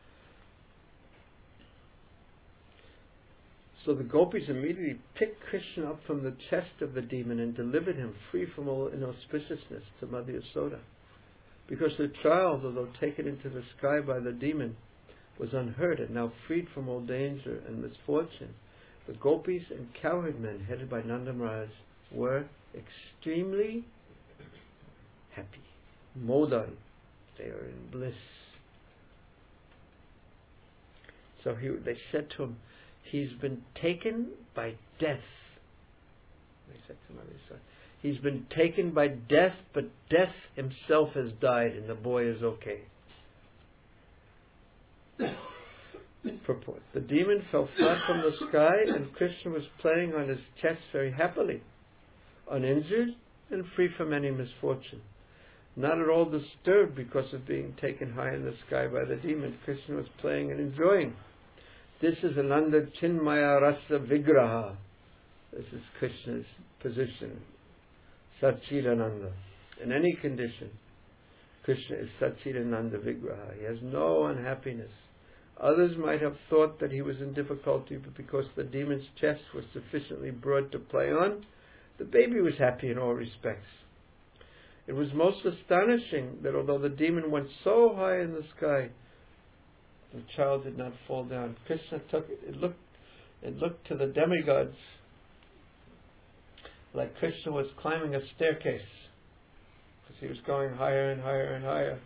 A: So the gopis immediately picked Krishna up from the chest of the demon and delivered him free from all inauspiciousness to Mother Yasoda. Because the child, although taken into the sky by the demon, was unhurt and now freed from all danger and misfortune, the gopis and cowherd men headed by Nanda Maharaj were extremely happy. Modan, they are in bliss. So he, they said to him, he's been taken by death. They said to Mother Yasoda, he's been taken by death, but death himself has died and the boy is okay. Purport. The demon fell flat from the sky and Krishna was playing on his chest very happily, uninjured and free from any misfortune. Not at all disturbed because of being taken high in the sky by the demon, Krishna was playing and enjoying. This is Ananda Chinmaya Rasa Vigraha. This is Krishna's position. Satchidananda. In any condition, Krishna is Satchidananda Vigraha. He has no unhappiness. Others might have thought that he was in difficulty, but because the demon's chest was sufficiently broad to play on, the baby was happy in all respects. It was most astonishing that although the demon went so high in the sky, the child did not fall down. Krishna took it. It looked, it looked to the demigods like Krishna was climbing a staircase, because he was going higher and higher and higher.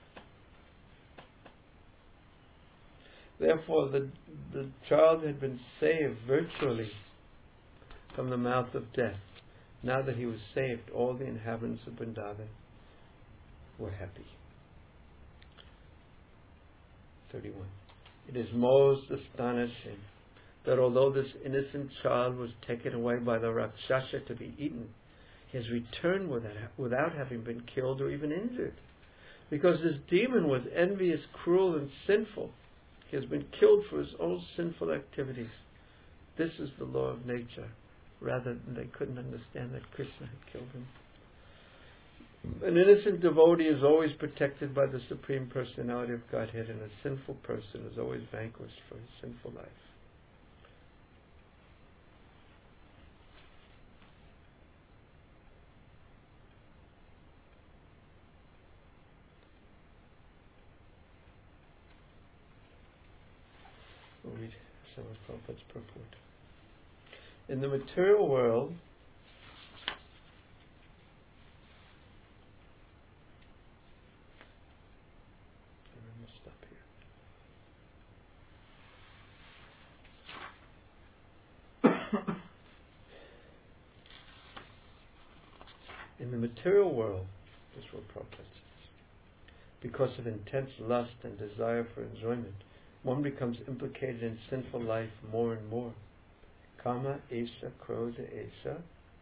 A: Therefore, the the child had been saved virtually from the mouth of death. Now that he was saved, all the inhabitants of Vrindavan were happy. thirty-one. It is most astonishing that although this innocent child was taken away by the Rakshasa to be eaten, he has returned without, without having been killed or even injured. Because this demon was envious, cruel, and sinful. He has been killed for his own sinful activities. This is the law of nature. Rather than they couldn't understand that Krishna had killed him. An innocent devotee is always protected by the Supreme Personality of Godhead, and a sinful person is always vanquished for his sinful life. We'll read some of Prabhupada's purport. In the material world, I'm going to stop here. In the material world, this is what Prabhupada says, because of intense lust and desire for enjoyment, one becomes implicated in sinful life more and more. Kama Esha Krodha Esha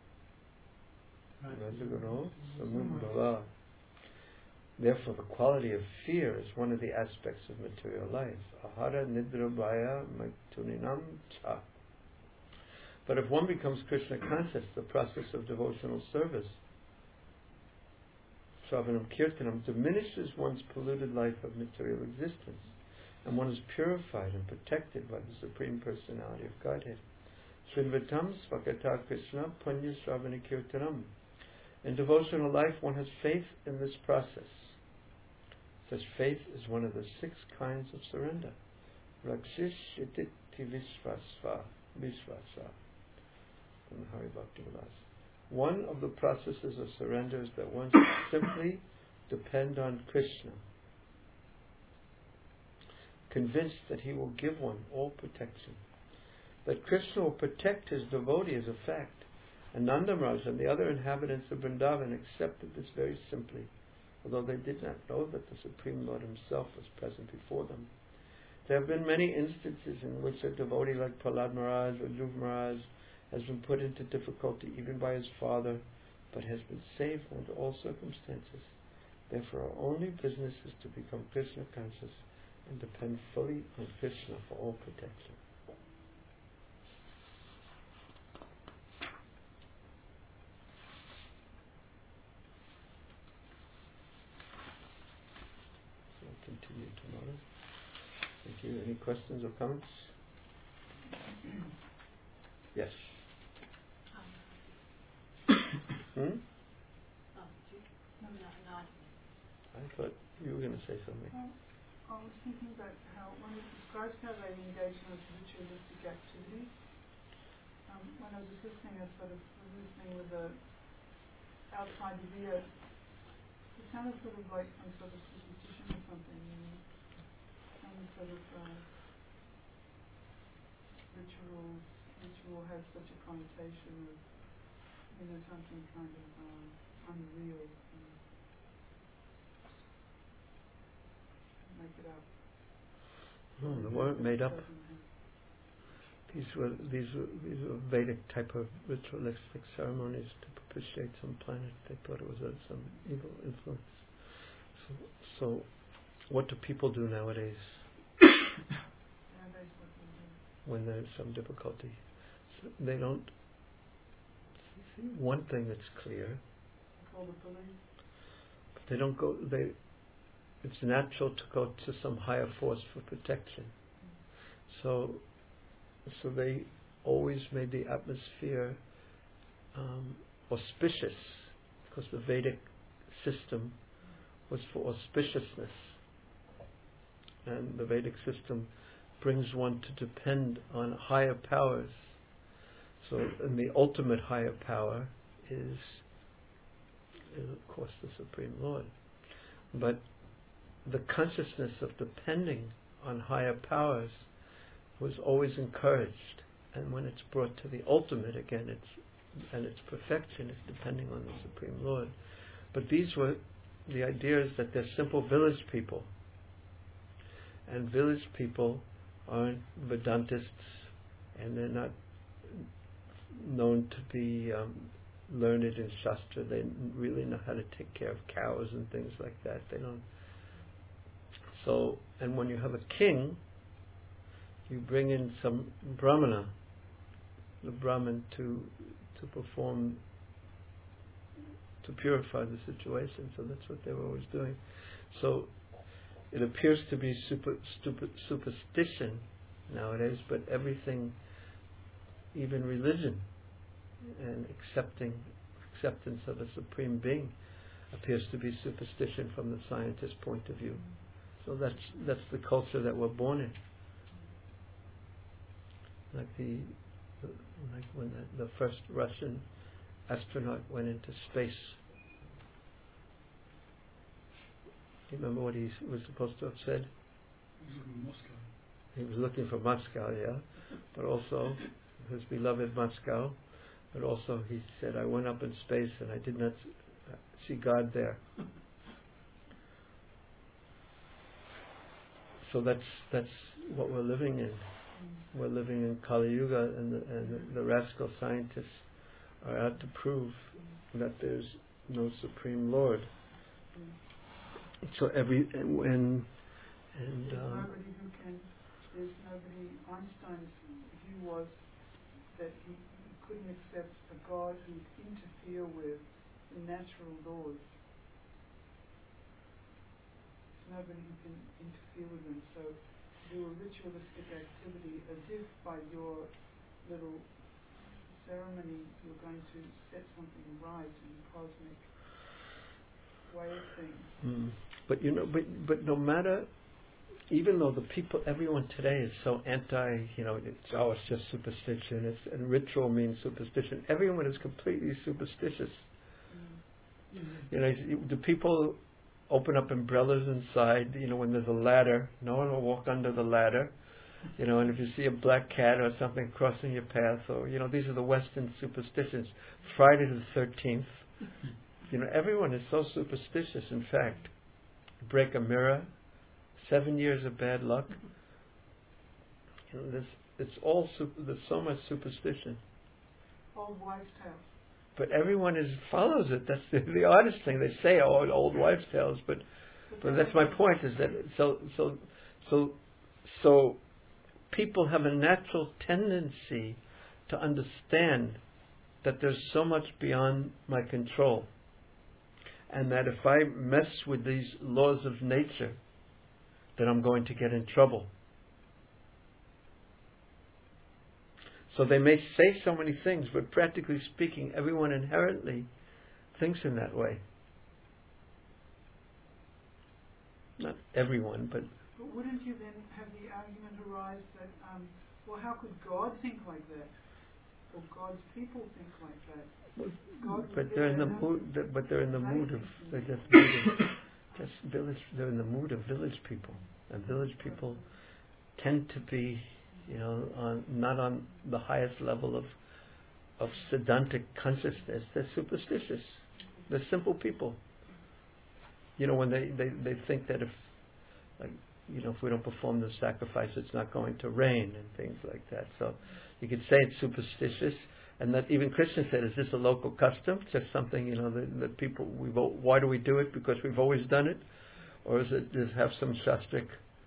A: Rajaguna Samudbhava. Therefore, the quality of fear is one of the aspects of material life. Ahara Nidra Bhaya Matuninam Cha. But if one becomes Krishna conscious, the process of devotional service, Shravanam Kirtanam, diminishes one's polluted life of material existence, and one is purified and protected by the Supreme Personality of Godhead. Srinvatam Svakata Krishna Punya Shravana Kirtanam. In devotional life, one has faith in this process. Such faith is one of the six kinds of surrender. Rakshish Yatiti Vishvasva Vishvasa. From the Hari Bhakti Vilas. One of the processes of surrender is that one should simply depend on Krishna, convinced that he will give one all protection. That Krishna will protect his devotee is a fact. And Nanda Maharaj and the other inhabitants of Vrindavan accepted this very simply, although they did not know that the Supreme Lord himself was present before them. There have been many instances in which a devotee like Prahlad Maharaj or Dhruv Maharaj has been put into difficulty even by his father, but has been saved under all circumstances. Therefore our only business is to become Krishna conscious and depend fully on Krishna for all protection. So we'll continue tomorrow. Thank you. Any questions or comments? Yes. Hmm? I thought you were going to say something.
C: Well, I was thinking about how when it describes how they engage in ritualistic activities, um, when I was just listening, I sort of was listening with a outside the ear. It sounded sort of like some sort of superstition or something. You know, some sort of uh, rituals. Ritual has such a connotation of, you know, something kind of uh, unreal. You know. Make it up.
A: No, they weren't made up. These were these were these were Vedic type of ritualistic ceremonies to propitiate some planet. They thought it was a, some evil influence. So, so, what do people do nowadays when there's some difficulty? So they don't. See, one thing that's clear.
C: Call the police.
A: But they don't go. They. It's natural to go to some higher force for protection. So, so they always made the atmosphere um, auspicious, because the Vedic system was for auspiciousness, and the Vedic system brings one to depend on higher powers. So, and the ultimate higher power is, is of course, the Supreme Lord. But the consciousness of depending on higher powers was always encouraged, and when it's brought to the ultimate again, it's and its perfection is depending on the Supreme Lord. But these were the ideas that they're simple village people, and village people aren't Vedantists, and they're not known to be um, learned in Shastra. They really know how to take care of cows and things like that. They don't. So, and when you have a king, you bring in some brahmana, the Brahmin, to to perform, to purify the situation. So that's what they were always doing. So it appears to be super, stupid superstition nowadays, but everything, even religion and accepting acceptance of a supreme being, appears to be superstition from the scientist point of view. So that's that's the culture that we're born in. Like the, the like when the, the first Russian astronaut went into space. Do you remember what he was supposed to have said?
B: He was looking for Moscow.
A: He was looking for Moscow, yeah, but also his beloved Moscow. But also he said, "I went up in space and I did not see God there." So that's that's what we're living in. We're living in Kali Yuga, and the, and the, the rascal scientists are out to prove that there's no Supreme Lord. So every when and
C: there's
A: um,
C: nobody who can. There's nobody. Einstein's view was that he, he couldn't accept a God who'd interfere with the natural laws. There's nobody who can interfere with them. So do a ritualistic activity as if by your little ceremony you're going to set something right in the cosmic way of things.
A: mm, but you know, but but no matter, even though the people, everyone today is so anti, you know, it's oh, it's just superstition. It's and ritual means superstition. Everyone is completely superstitious. Mm. You know, do people open up umbrellas inside? You know, when there's a ladder, no one will walk under the ladder. You know, and if you see a black cat or something crossing your path, or you know, these are the Western superstitions. Friday the thirteenth. You know, everyone is so superstitious. In fact, break a mirror, seven years of bad luck. You know, this it's all super, there's so much superstition.
C: old wives' tales.
A: But everyone is follows it. That's the, the oddest thing. They say, "Oh, old wives' tales," but
C: But,
A: but that's my point. Is that so so so so people have a natural tendency to understand that there's so much beyond my control, and that if I mess with these laws of nature, then I'm going to get in trouble. So they may say so many things, but practically speaking, everyone inherently thinks in that way. Not everyone, but...
C: But wouldn't you then have the argument arise that, um, well, how could God think like that? Or God's people think like that? God
A: but they're in the mood. They're, but they're in the
C: They
A: mood of.
C: think
A: They're just mood of, just village. They're in the mood of village people, and village people tend to be, you know, on, not on the highest level of of Siddhantic consciousness. They're superstitious. They're simple people. You know, when they, they, they think that if, like, you know, if we don't perform the sacrifice, it's not going to rain and things like that. So you could say it's superstitious, and that even Krishna said, "Is this a local custom? Just something, you know, that, that people we why do we do it? Because we've always done it, or is it does it have some shastric?"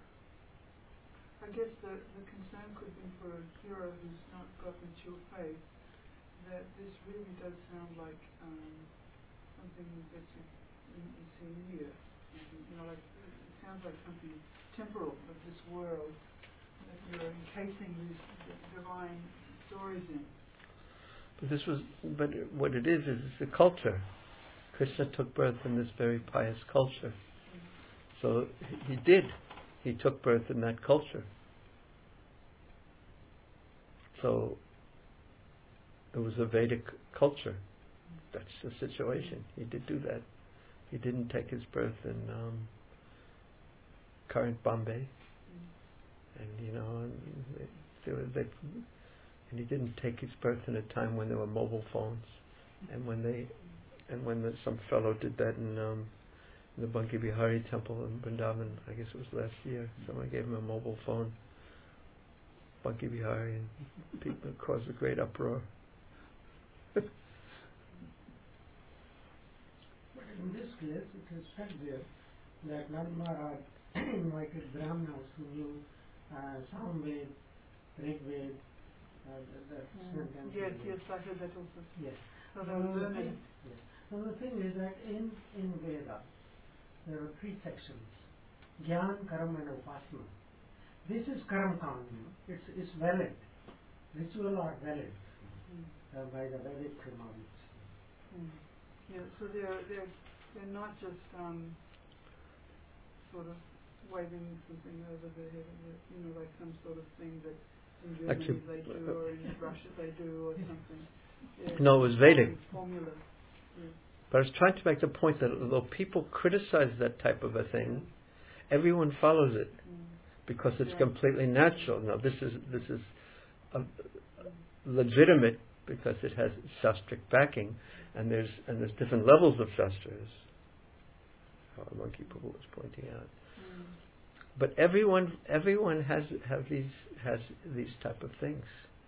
C: I guess the, the concern could be for a hearer who's not got mature faith, that this really does sound like um, something that you, you, you see in India. You know, like it sounds like something temporal of this world that you're encasing these divine stories in.
A: But this was, but what it is is it's a culture. Krishna took birth in this very pious culture, so he did. He took birth in that culture. So it was a Vedic culture. That's the situation. He did do that. He didn't take his birth in um, current Bombay, and you know, and they, they, and he didn't take his birth in a time when there were mobile phones, and when they, and when the, some fellow did that in, um, in the Banki Bihari temple in Vrindavan. I guess it was last year. Someone gave him a mobile phone, Banki Bihari, and people caused a great uproar.
D: In this case, it is said there that Nand Maharaj invited Brahmanas who knew uh, Samved, Rigved, uh, that
C: Mm.
D: sentence.
C: Yes, yes, I heard that also.
D: Yes.
C: So they
D: So
C: were
D: the
C: learned.
D: thing, yes. So the thing is that in, in Veda, there are three sections. Gyan, Karam and Upasana. This is Karam Kanda. It's, it's valid. Ritual are valid
C: Mm.
D: uh, by the Vedic knowledge.
C: Mm. Yeah, so they're, they're, they're not just um, sort of waving something over the head of it, you know, like some sort of thing that in Germany
A: Actually,
C: they do or in Russia they do or something. Yeah,
A: No, it was Vedic.
C: formula. Yeah.
A: But I was trying to make the point that although people criticize that type of a thing, everyone follows it
C: Mm.
A: because it's
C: Yeah.
A: completely natural. Now this is this is a, legitimate because it has shastric backing, and there's and there's different levels of shastras. How Monkey Poo was pointing out.
C: Mm.
A: But everyone everyone has have these has these type of things.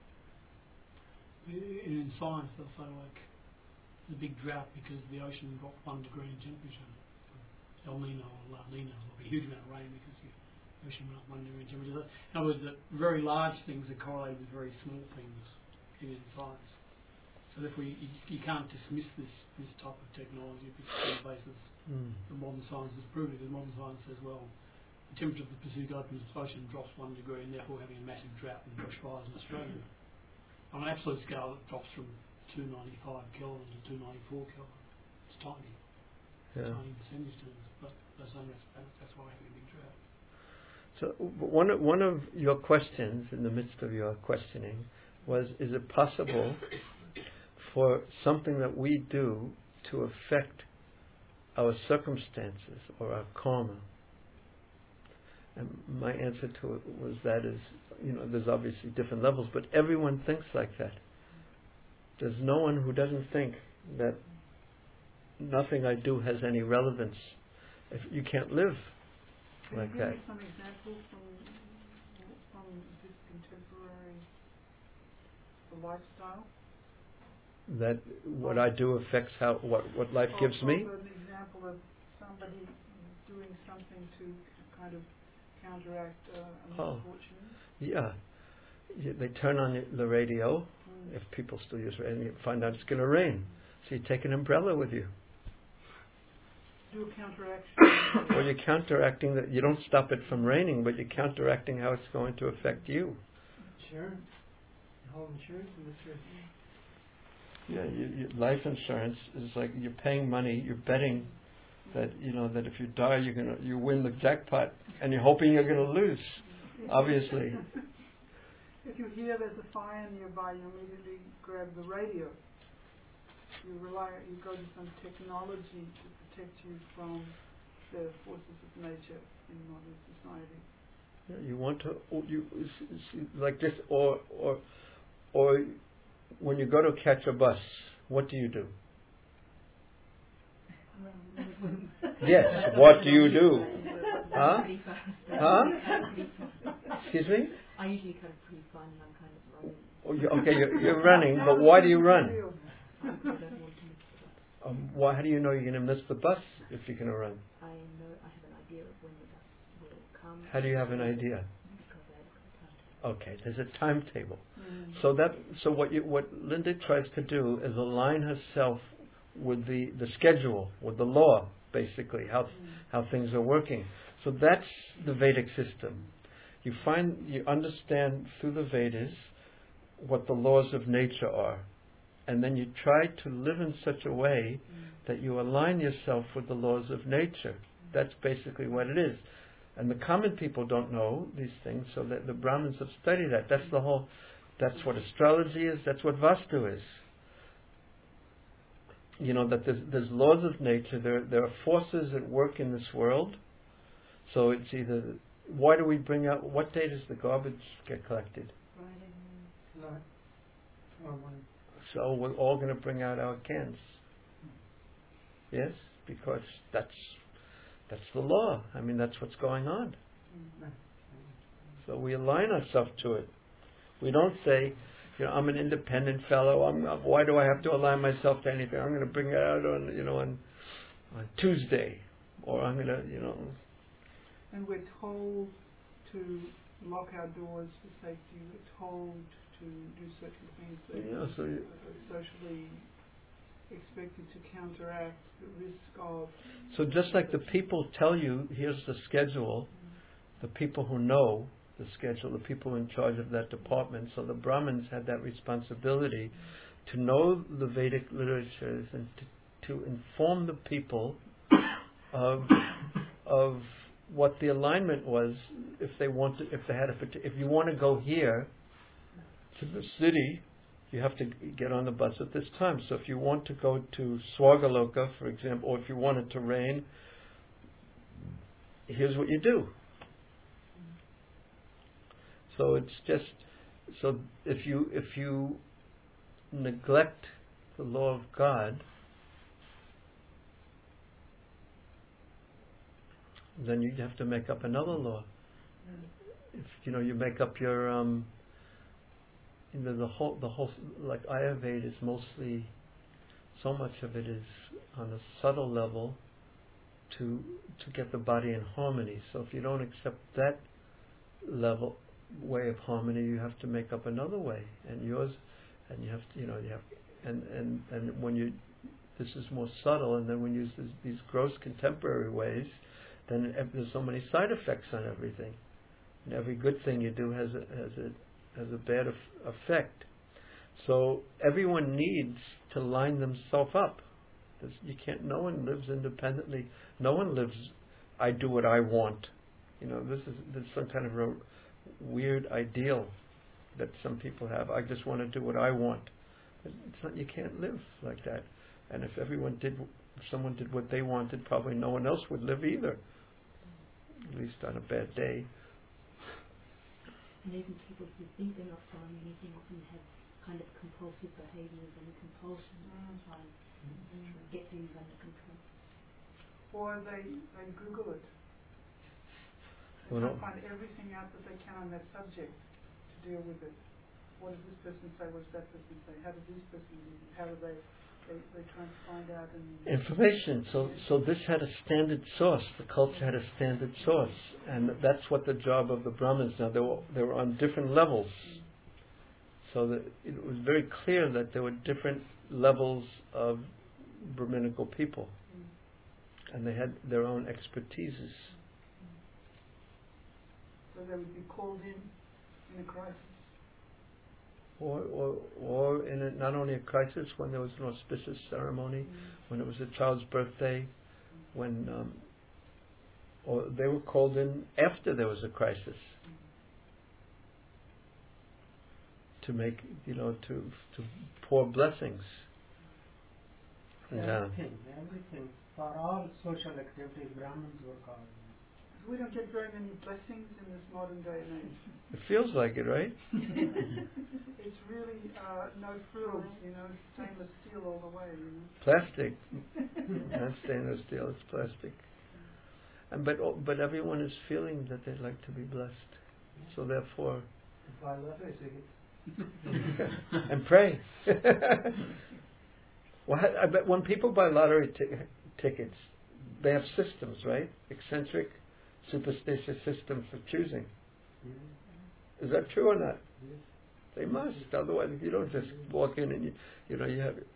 B: In science, they'll say like the big drought because the ocean dropped one degree in temperature. El Nino or La Nina will be a huge amount of rain because the ocean went up one degree in temperature. In other words, that very large things are correlated with very small things in science. So therefore, you, you can't dismiss this this type of technology because on the basis
A: Mm.
B: that modern science has proven it. Because modern science says, well, the temperature of the Pacific Ocean drops one degree, and therefore having a massive drought and bushfires in Australia. On an absolute scale, it drops from two ninety-five Kelvin to two ninety-four Kelvin. It's tiny,
A: Yeah.
B: tiny percentage terms, but they're saying that's, that's why we're having a big drought.
A: So one of, one of your questions in the midst of your questioning was: is it possible for something that we do to affect our circumstances or our karma? And my answer to it was that is, you know, there's obviously different levels, but everyone thinks like that. There's no one who doesn't think that nothing I do has any relevance. If you can't live
C: Can
A: like
C: you
A: that.
C: give me some examples from from this contemporary lifestyle?
A: that what I do affects how what, what life gives
C: or,
A: me.
C: Or an example of somebody doing something to kind of counteract uh, a
A: Oh.
C: misfortune.
A: Yeah. You, they turn on the radio,
C: Mm.
A: if people still use radio, and you find out it's going to rain. So you take an umbrella with you.
C: Do a counteraction.
A: Well, you're counteracting that. You don't stop it from raining, but you're counteracting how it's going to affect you.
D: Insurance, home insurance industry.
A: Yeah, you, you, life insurance is like you're paying money, you're betting that you know that if you die, you're gonna you win the jackpot, and you're hoping you're gonna lose. Obviously.
C: If you hear there's a fire nearby, you immediately grab the radio. You rely, you go to some technology to protect you from the forces of nature in modern society.
A: Yeah, you want to you like this, or or or when you go to catch a bus, what do you do? Yes, what do you do? Huh? Huh? Excuse me?
E: I usually kind of pre-fun and I'm kind of running.
A: Oh, you, okay, you're, you're running, but why do you run?
E: I don't want to miss the bus.
A: Um, why, how do you know you're going to miss the bus if you're going to run?
E: I know I have an idea of when the bus will come.
A: How do you have an idea?
E: Because I look at the timetable.
A: Okay, there's a timetable.
C: Mm.
A: So that so what you, what Linda tries to do is align herself with the, the schedule, with the law, basically, how
C: Mm.
A: how things are working. So that's the Vedic system. You find you understand through the Vedas what the laws of nature are, and then you try to live in such a way
C: Mm.
A: that you align yourself with the laws of nature. That's basically what it is. And the common people don't know these things, so that the Brahmins have studied that. That's the whole. That's what astrology is. That's what Vastu is. You know that there's, there's laws of nature. There there are forces at work in this world. So it's either. Why do we bring out? What day does the garbage get collected?
D: No. Or one.
A: So we're all going to bring out our cans. Yes, because that's that's the law. I mean, that's what's going on.
C: Mm.
A: So we align ourselves to it. We don't say, you know, I'm an independent fellow. I'm, uh, why do I have to align myself to anything? I'm going to bring it out on, you know, on, on Tuesday, or I'm going to, you know.
C: And we're told to lock our doors for safety. We're told to do certain things that
A: You know, so you,
C: are socially expected to counteract the risk of.
A: so just like the people tell you, here's the schedule. The people who know the schedule, the people in charge of that department. So the Brahmins had that responsibility to know the Vedic literatures and to, to inform the people of of what the alignment was. If they wanted, if they had a, if you want to go here to the city, you have to get on the bus at this time. So if you want to go to Swagaloka, for example, or if you want it to rain, here's what you do. So it's just so if you if you neglect the law of God, then you have to make up another law. If you know you make up your um, you know the whole the whole like Ayurveda is mostly so much of it is on a subtle level to to get the body in harmony. So if you don't accept that level way of harmony, you have to make up another way, and yours, and you have to, you know, you have, and and and when you, this is more subtle, and then when you use this, these gross contemporary ways, then it, there's so many side effects on everything, and every good thing you do has a has a has a bad af- effect. So everyone needs to line themselves up. There's, you can't. No one lives independently. No one lives. I do what I want. You know, this is there's some kind of a weird ideal that some people have. I just want to do what I want. It's not. You can't live like that. And if everyone did, if someone did what they wanted, probably no one else would live either. At least on a bad day.
E: And even people who think they're not following anything often have kind of compulsive behaviours and compulsion to try and get things under control.
C: Or they, they Google it. They
A: Well,
C: try to find everything out that they can on that subject to deal with it. what did this person say, what did that person say, how did this person do it, how do they, they, they try to find out and...
A: Information. So, so this had a standard source. The culture had a standard source. And that's what the job of the Brahmins. Now, they were, they were on different levels. So that it was very clear that there were different levels of Brahminical people. And they had their own expertises.
C: So they would be called in in a crisis.
A: Or, or, or in a, not only a crisis, when there was an auspicious ceremony, mm. when it was a child's birthday, when, um, or they were called in after there was a crisis mm. to make, you know, to to pour blessings.
D: Everything, yeah. everything. For all social activities, Brahmins were called.
C: We don't get very many blessings in this modern day and age.
A: It feels like it, right?
C: It's really uh, no frills, you know, stainless steel all the way, you know.
A: Plastic. Not stainless steel, it's plastic. And but oh, but everyone is feeling that they'd like to be blessed. So therefore...
D: Buy lottery tickets.
A: And pray. Well, I bet when people buy lottery t- tickets, they have systems, right? Eccentric, superstitious systems for choosing. Mm-hmm. Is that true or not? Yes. They must. Otherwise, you don't just walk in and you, you know, you have it.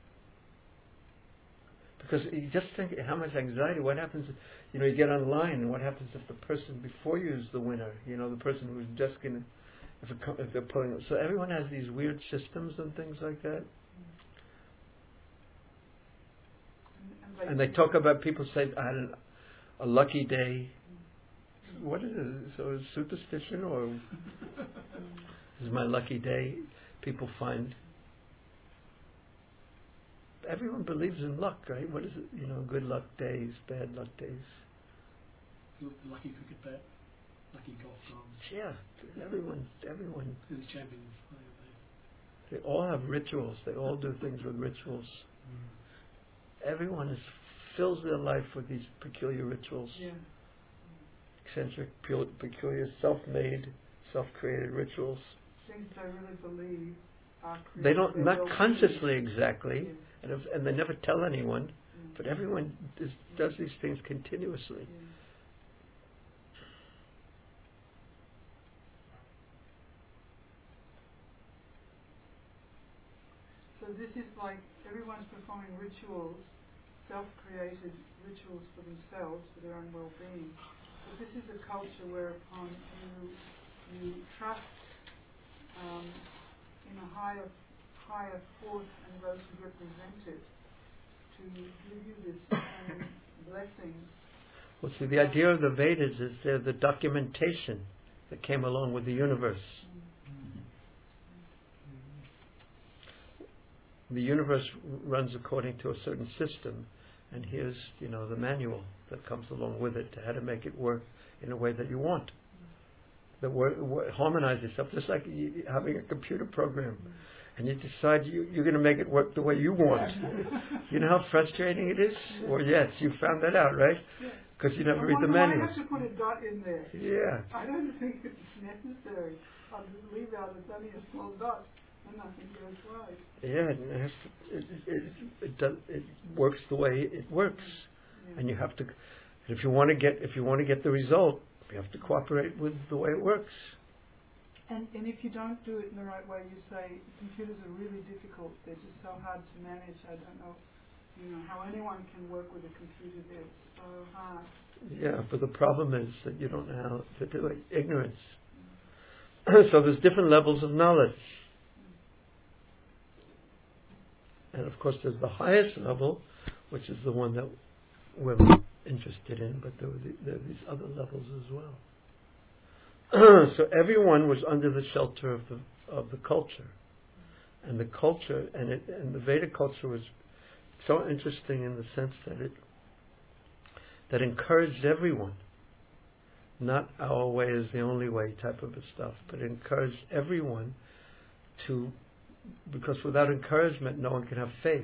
A: Because you just think how much anxiety. What happens? You know, you get online, and what happens if the person before you is the winner? You know, the person who's just gonna, if, it, if they're pulling. So everyone has these weird systems and things like that. And they talk about, people say, I had an, a lucky day. What is it? So is superstition, or is my lucky day? People find, everyone believes in luck, right? What is it? You know, good luck days, bad luck days.
B: Lucky cricket bat, lucky golf drums.
A: Yeah, everyone, everyone.
B: Who's champions?
A: They all have rituals. They all do things with rituals. Everyone is, fills their life with these peculiar rituals.
C: Yeah.
A: Eccentric, pu- peculiar, self-made, self-created rituals.
C: Things they really believe are created.
A: They don't, not consciously
C: believe.
A: exactly,
C: Yeah.
A: and, if, and they never tell anyone,
C: yeah.
A: but everyone is, does these things continuously.
C: Yeah. So this is like everyone's performing rituals, self-created rituals for themselves, for their own well-being. But this is a culture whereupon you you trust um, in a higher higher force and those who represent it to give you this um, blessing.
A: Well, see, the idea of the Vedas is they're the documentation that came along with the universe. The universe runs according to a certain system, and here's, you know, the manual that comes along with it to how to make it work in a way that you want. That work, work, harmonize yourself, just like you, having a computer program, and you decide you, you're going to make it work the way you want. You know how frustrating it is? Well, yes, you found that out, right? Because you never read the manual.
C: I have to put a dot in there.
A: Yeah.
C: I don't think it's necessary. I'll just leave out it's only a small dot. And nothing goes right.
A: Yeah, it, has to, it, it, it, does, it works the way it works, yeah. And you have to. If you want to get, if you want to get the result, you have to cooperate with the way it works.
C: And and if you don't do it in the right way, you say computers are really difficult. They're just so hard to manage. I don't know, you know, how anyone can work with a computer. They're so hard.
A: Yeah, but the problem is that you don't know how to do it. Ignorance. Mm. So there's different levels of knowledge. And of course there's the highest level, which is the one that we're interested in, but there, were the, there are these other levels as well. So everyone was under the shelter of the of the culture. And the culture, and, it, and the Veda culture was so interesting in the sense that it that encouraged everyone. Not our way is the only way type of a stuff, but it encouraged everyone to, because without encouragement, no one can have faith.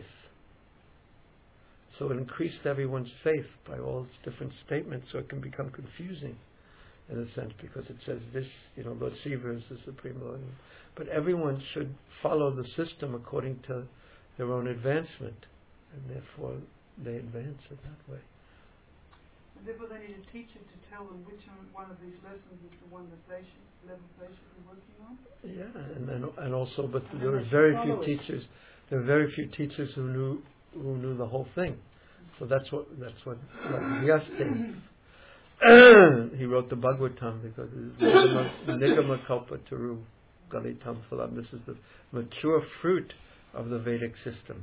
A: So it increased everyone's faith by all its different statements, so it can become confusing. in a sense, because it says this, you know, Lord Shiva is the Supreme Lord. But everyone should follow the system according to their own advancement, and therefore they advance in that way.
C: And therefore they need a teacher to tell them which one of these lessons is the one that they should, level they should be working on.
A: Yeah, and and, and also, but
C: And
A: there were
C: they
A: very
C: should
A: few
C: follow it.
A: teachers. There were very few teachers who knew who knew the whole thing. So that's what that's what like Vyasa. He wrote the Bhagavatam because it is Nigama Kalpa Taru Galitam Phalam. This is the mature fruit of the Vedic system,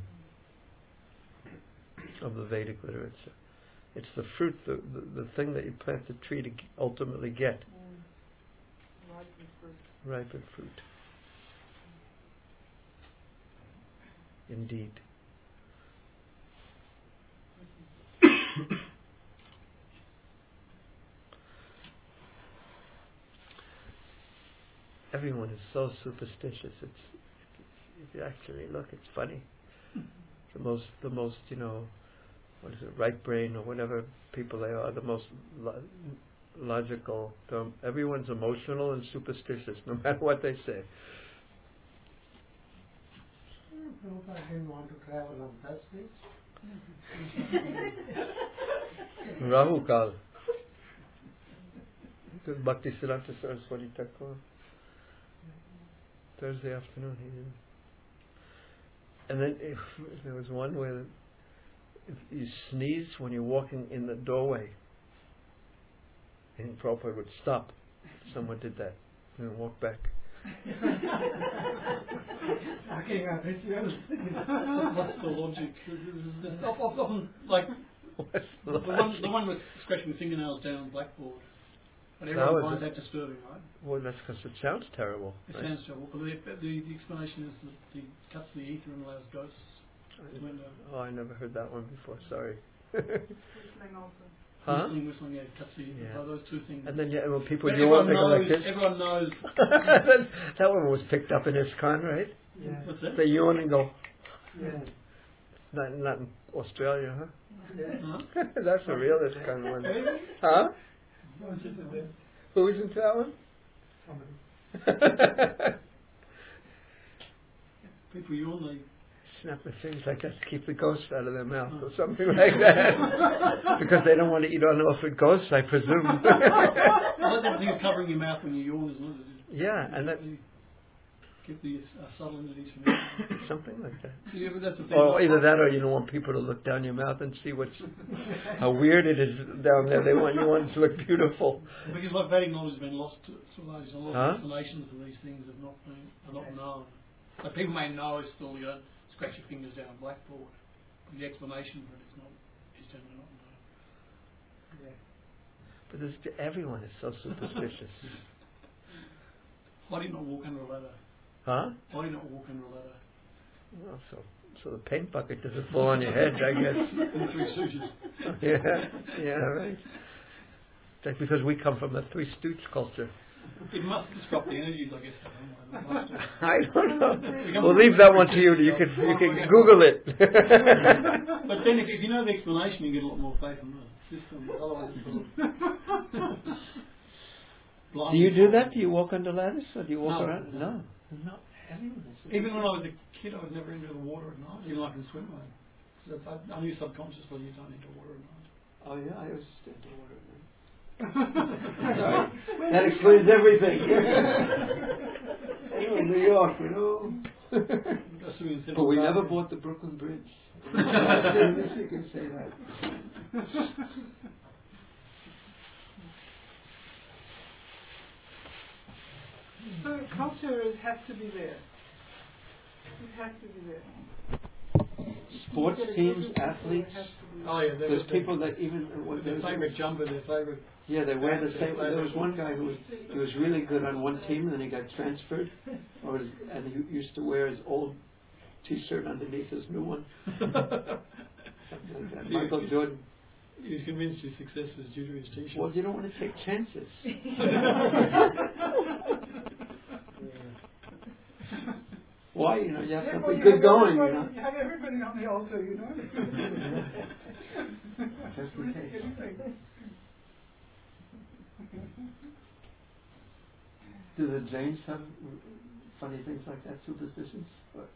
A: of the Vedic literature. It's the fruit, the, the, the thing that you plant the tree to g- ultimately get.
C: Mm. Ripened fruit.
A: Ripened fruit. Indeed. Everyone is so superstitious. It's, if you actually look, it's funny. The most, the most, you know, what is it, right brain or whatever people they are, the most lo- logical. Um, everyone's emotional and superstitious, no matter what they say.
D: Prabhupada didn't want to travel on Thursdays.
A: Rahu Kal. Bhakti Siddhanta Saraswati Thakur. Thursday afternoon he didn't. And then if, there was one where if you sneeze when you're walking in the doorway, and Prabhupada would stop. Someone did that and walk back.
D: Talking about rituals.
B: What's the logic? It's often like
A: What's
B: the
A: the
B: one, the one with scratching fingernails down on blackboard. And everyone finds that disturbing, right?
A: Well, that's because it sounds terrible.
B: It
A: right?
B: sounds terrible. But the, the, the explanation is that the cuts the ether and allows ghosts to enter.
A: Oh, I never heard that one before. Sorry.
C: Whistling also.
A: Huh?
B: Whistling, whistling, yeah, cuts the ether.
A: Yeah.
B: So those two things.
A: And then yeah, when people
B: But
A: yawn,
B: everyone
A: they go
B: knows,
A: like this.
B: everyone knows.
A: That one was picked up in ISKCON, right?
D: Yeah.
B: What's that?
A: They yawn and go.
D: Yeah.
A: Not, not in Australia, huh?
B: Huh?
A: That's a real ISKCON one. Huh? Who is into that one?
B: People yawn, they
A: Snap their fingers like that to keep the ghost out of their mouth or something like that. Because they don't want to eat unorphaned ghosts, I presume.
B: I like that thing of covering your mouth when you yawn, isn't it?
A: Yeah, and that
B: Get the uh, subtle entities from it.
A: something like that.
B: Yeah, but that's the thing.
A: Or either that, or you don't want people to look down your mouth and see what's how weird it is down there. They want you want it to look beautiful.
B: Because like Vedic knowledge has been lost to, to those, a lot
A: Huh?
B: of explanations for these things have not been are not known. Like people may know it's still you don't scratch your fingers down a blackboard, but the explanation for it is not is generally not known.
D: Yeah.
A: But there's, everyone is so superstitious.
B: Why do you not walk under a ladder?
A: Huh?
B: Why do you not walk under a ladder?
A: Well, so so the paint bucket doesn't fall on your head, I guess.
B: The Three Stooges.
A: Yeah, yeah, right. That's because we come from the Three Stooges culture.
B: It must disrupt the energies, I guess. I don't know. It must.
A: I don't know. We'll leave that one to you. You can you can Google it.
B: But then, if, if you know the explanation, you get a lot more faith in the system. Otherwise, it's sort of blind.
A: Do you do that? Do you walk under ladders, or do you walk
B: No.
A: around? No, no. Everyone is.
B: Even when I was a kid, I was never into the water at night, even though I can swim. I, so I, I knew subconsciously you don't need to water at night.
A: Oh yeah, I was in the water. Sorry, that explains everything. Oh, New York, you know.
B: Go swimming in
A: But we
B: Central
A: never
B: Park.
A: bought the Brooklyn Bridge. You can say that.
C: So culture is, has to be there. It has to be there.
A: Sports
C: To get a
A: teams,
C: good
A: athletes.
C: it has to be
B: Oh yeah, there
A: There's
B: was
A: people that even
B: with their favourite jumper, their favourite.
A: yeah, they wear the same. There was one guy who was he was really good on one team, and then he got transferred, or his, and he used to wear his old T-shirt underneath his new one. Something like that. Michael Jordan.
B: He was convinced his success was due to his T-shirt.
A: Well, you don't want to take chances. Why? You know, you have
C: Yeah, well,
A: something
C: you
A: good
C: have
A: going. You
C: everybody-
A: know.
C: You have everybody on the altar, you know.
A: Just in case.
C: Anything.
A: Do the Jains have r- funny things like that, superstitions? What?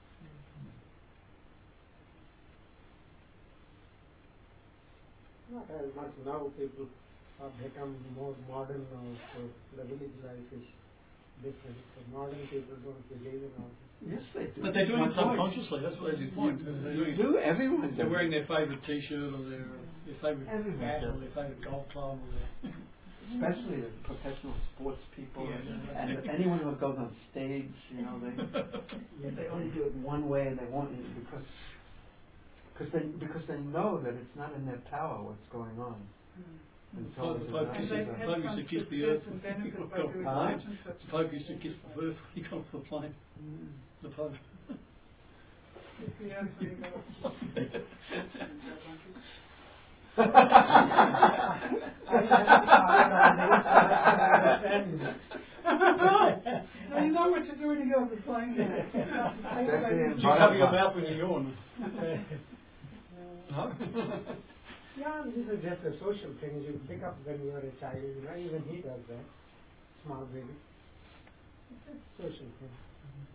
D: Not as much now. People have become more modern now, so the village life is different. So modern people don't believe in all this.
A: Yes, they do.
B: But they're doing
A: My
B: it
A: point.
B: subconsciously. That's what the point. They're,
A: You
B: doing,
A: do. Everyone
B: they're
A: does.
B: wearing their favourite T-shirt or their their favourite
A: Everyone
B: hat or
A: does.
B: their favourite golf club or their
A: Especially the professional sports people
B: Yeah.
A: and, and anyone who goes on stage. You know, they they only do it one way, and they won't because because they because they know that it's not in their power what's going on. And so
B: Pope-
A: it is
B: Pope
A: not-
C: And
B: used
A: it
C: they've
A: is
B: to-
A: not-
C: had
B: Pope used
C: some
B: to kiss the
C: success
B: earth.
C: and benefit by doing
A: Huh?
C: relationships.
B: The Pope used to kiss the earth when he got off the plane. The Pope.
C: Kiss the earth when you go off.
D: I haven't
C: No, you know what to do when you go off the plane.
A: Especially in
B: Did you cover your
A: Bhagavad.
B: mouth with a yawn? No?
D: Yeah, this is just a social thing you pick up when you are a child. You know, even he does that. Small baby. It's a social thing.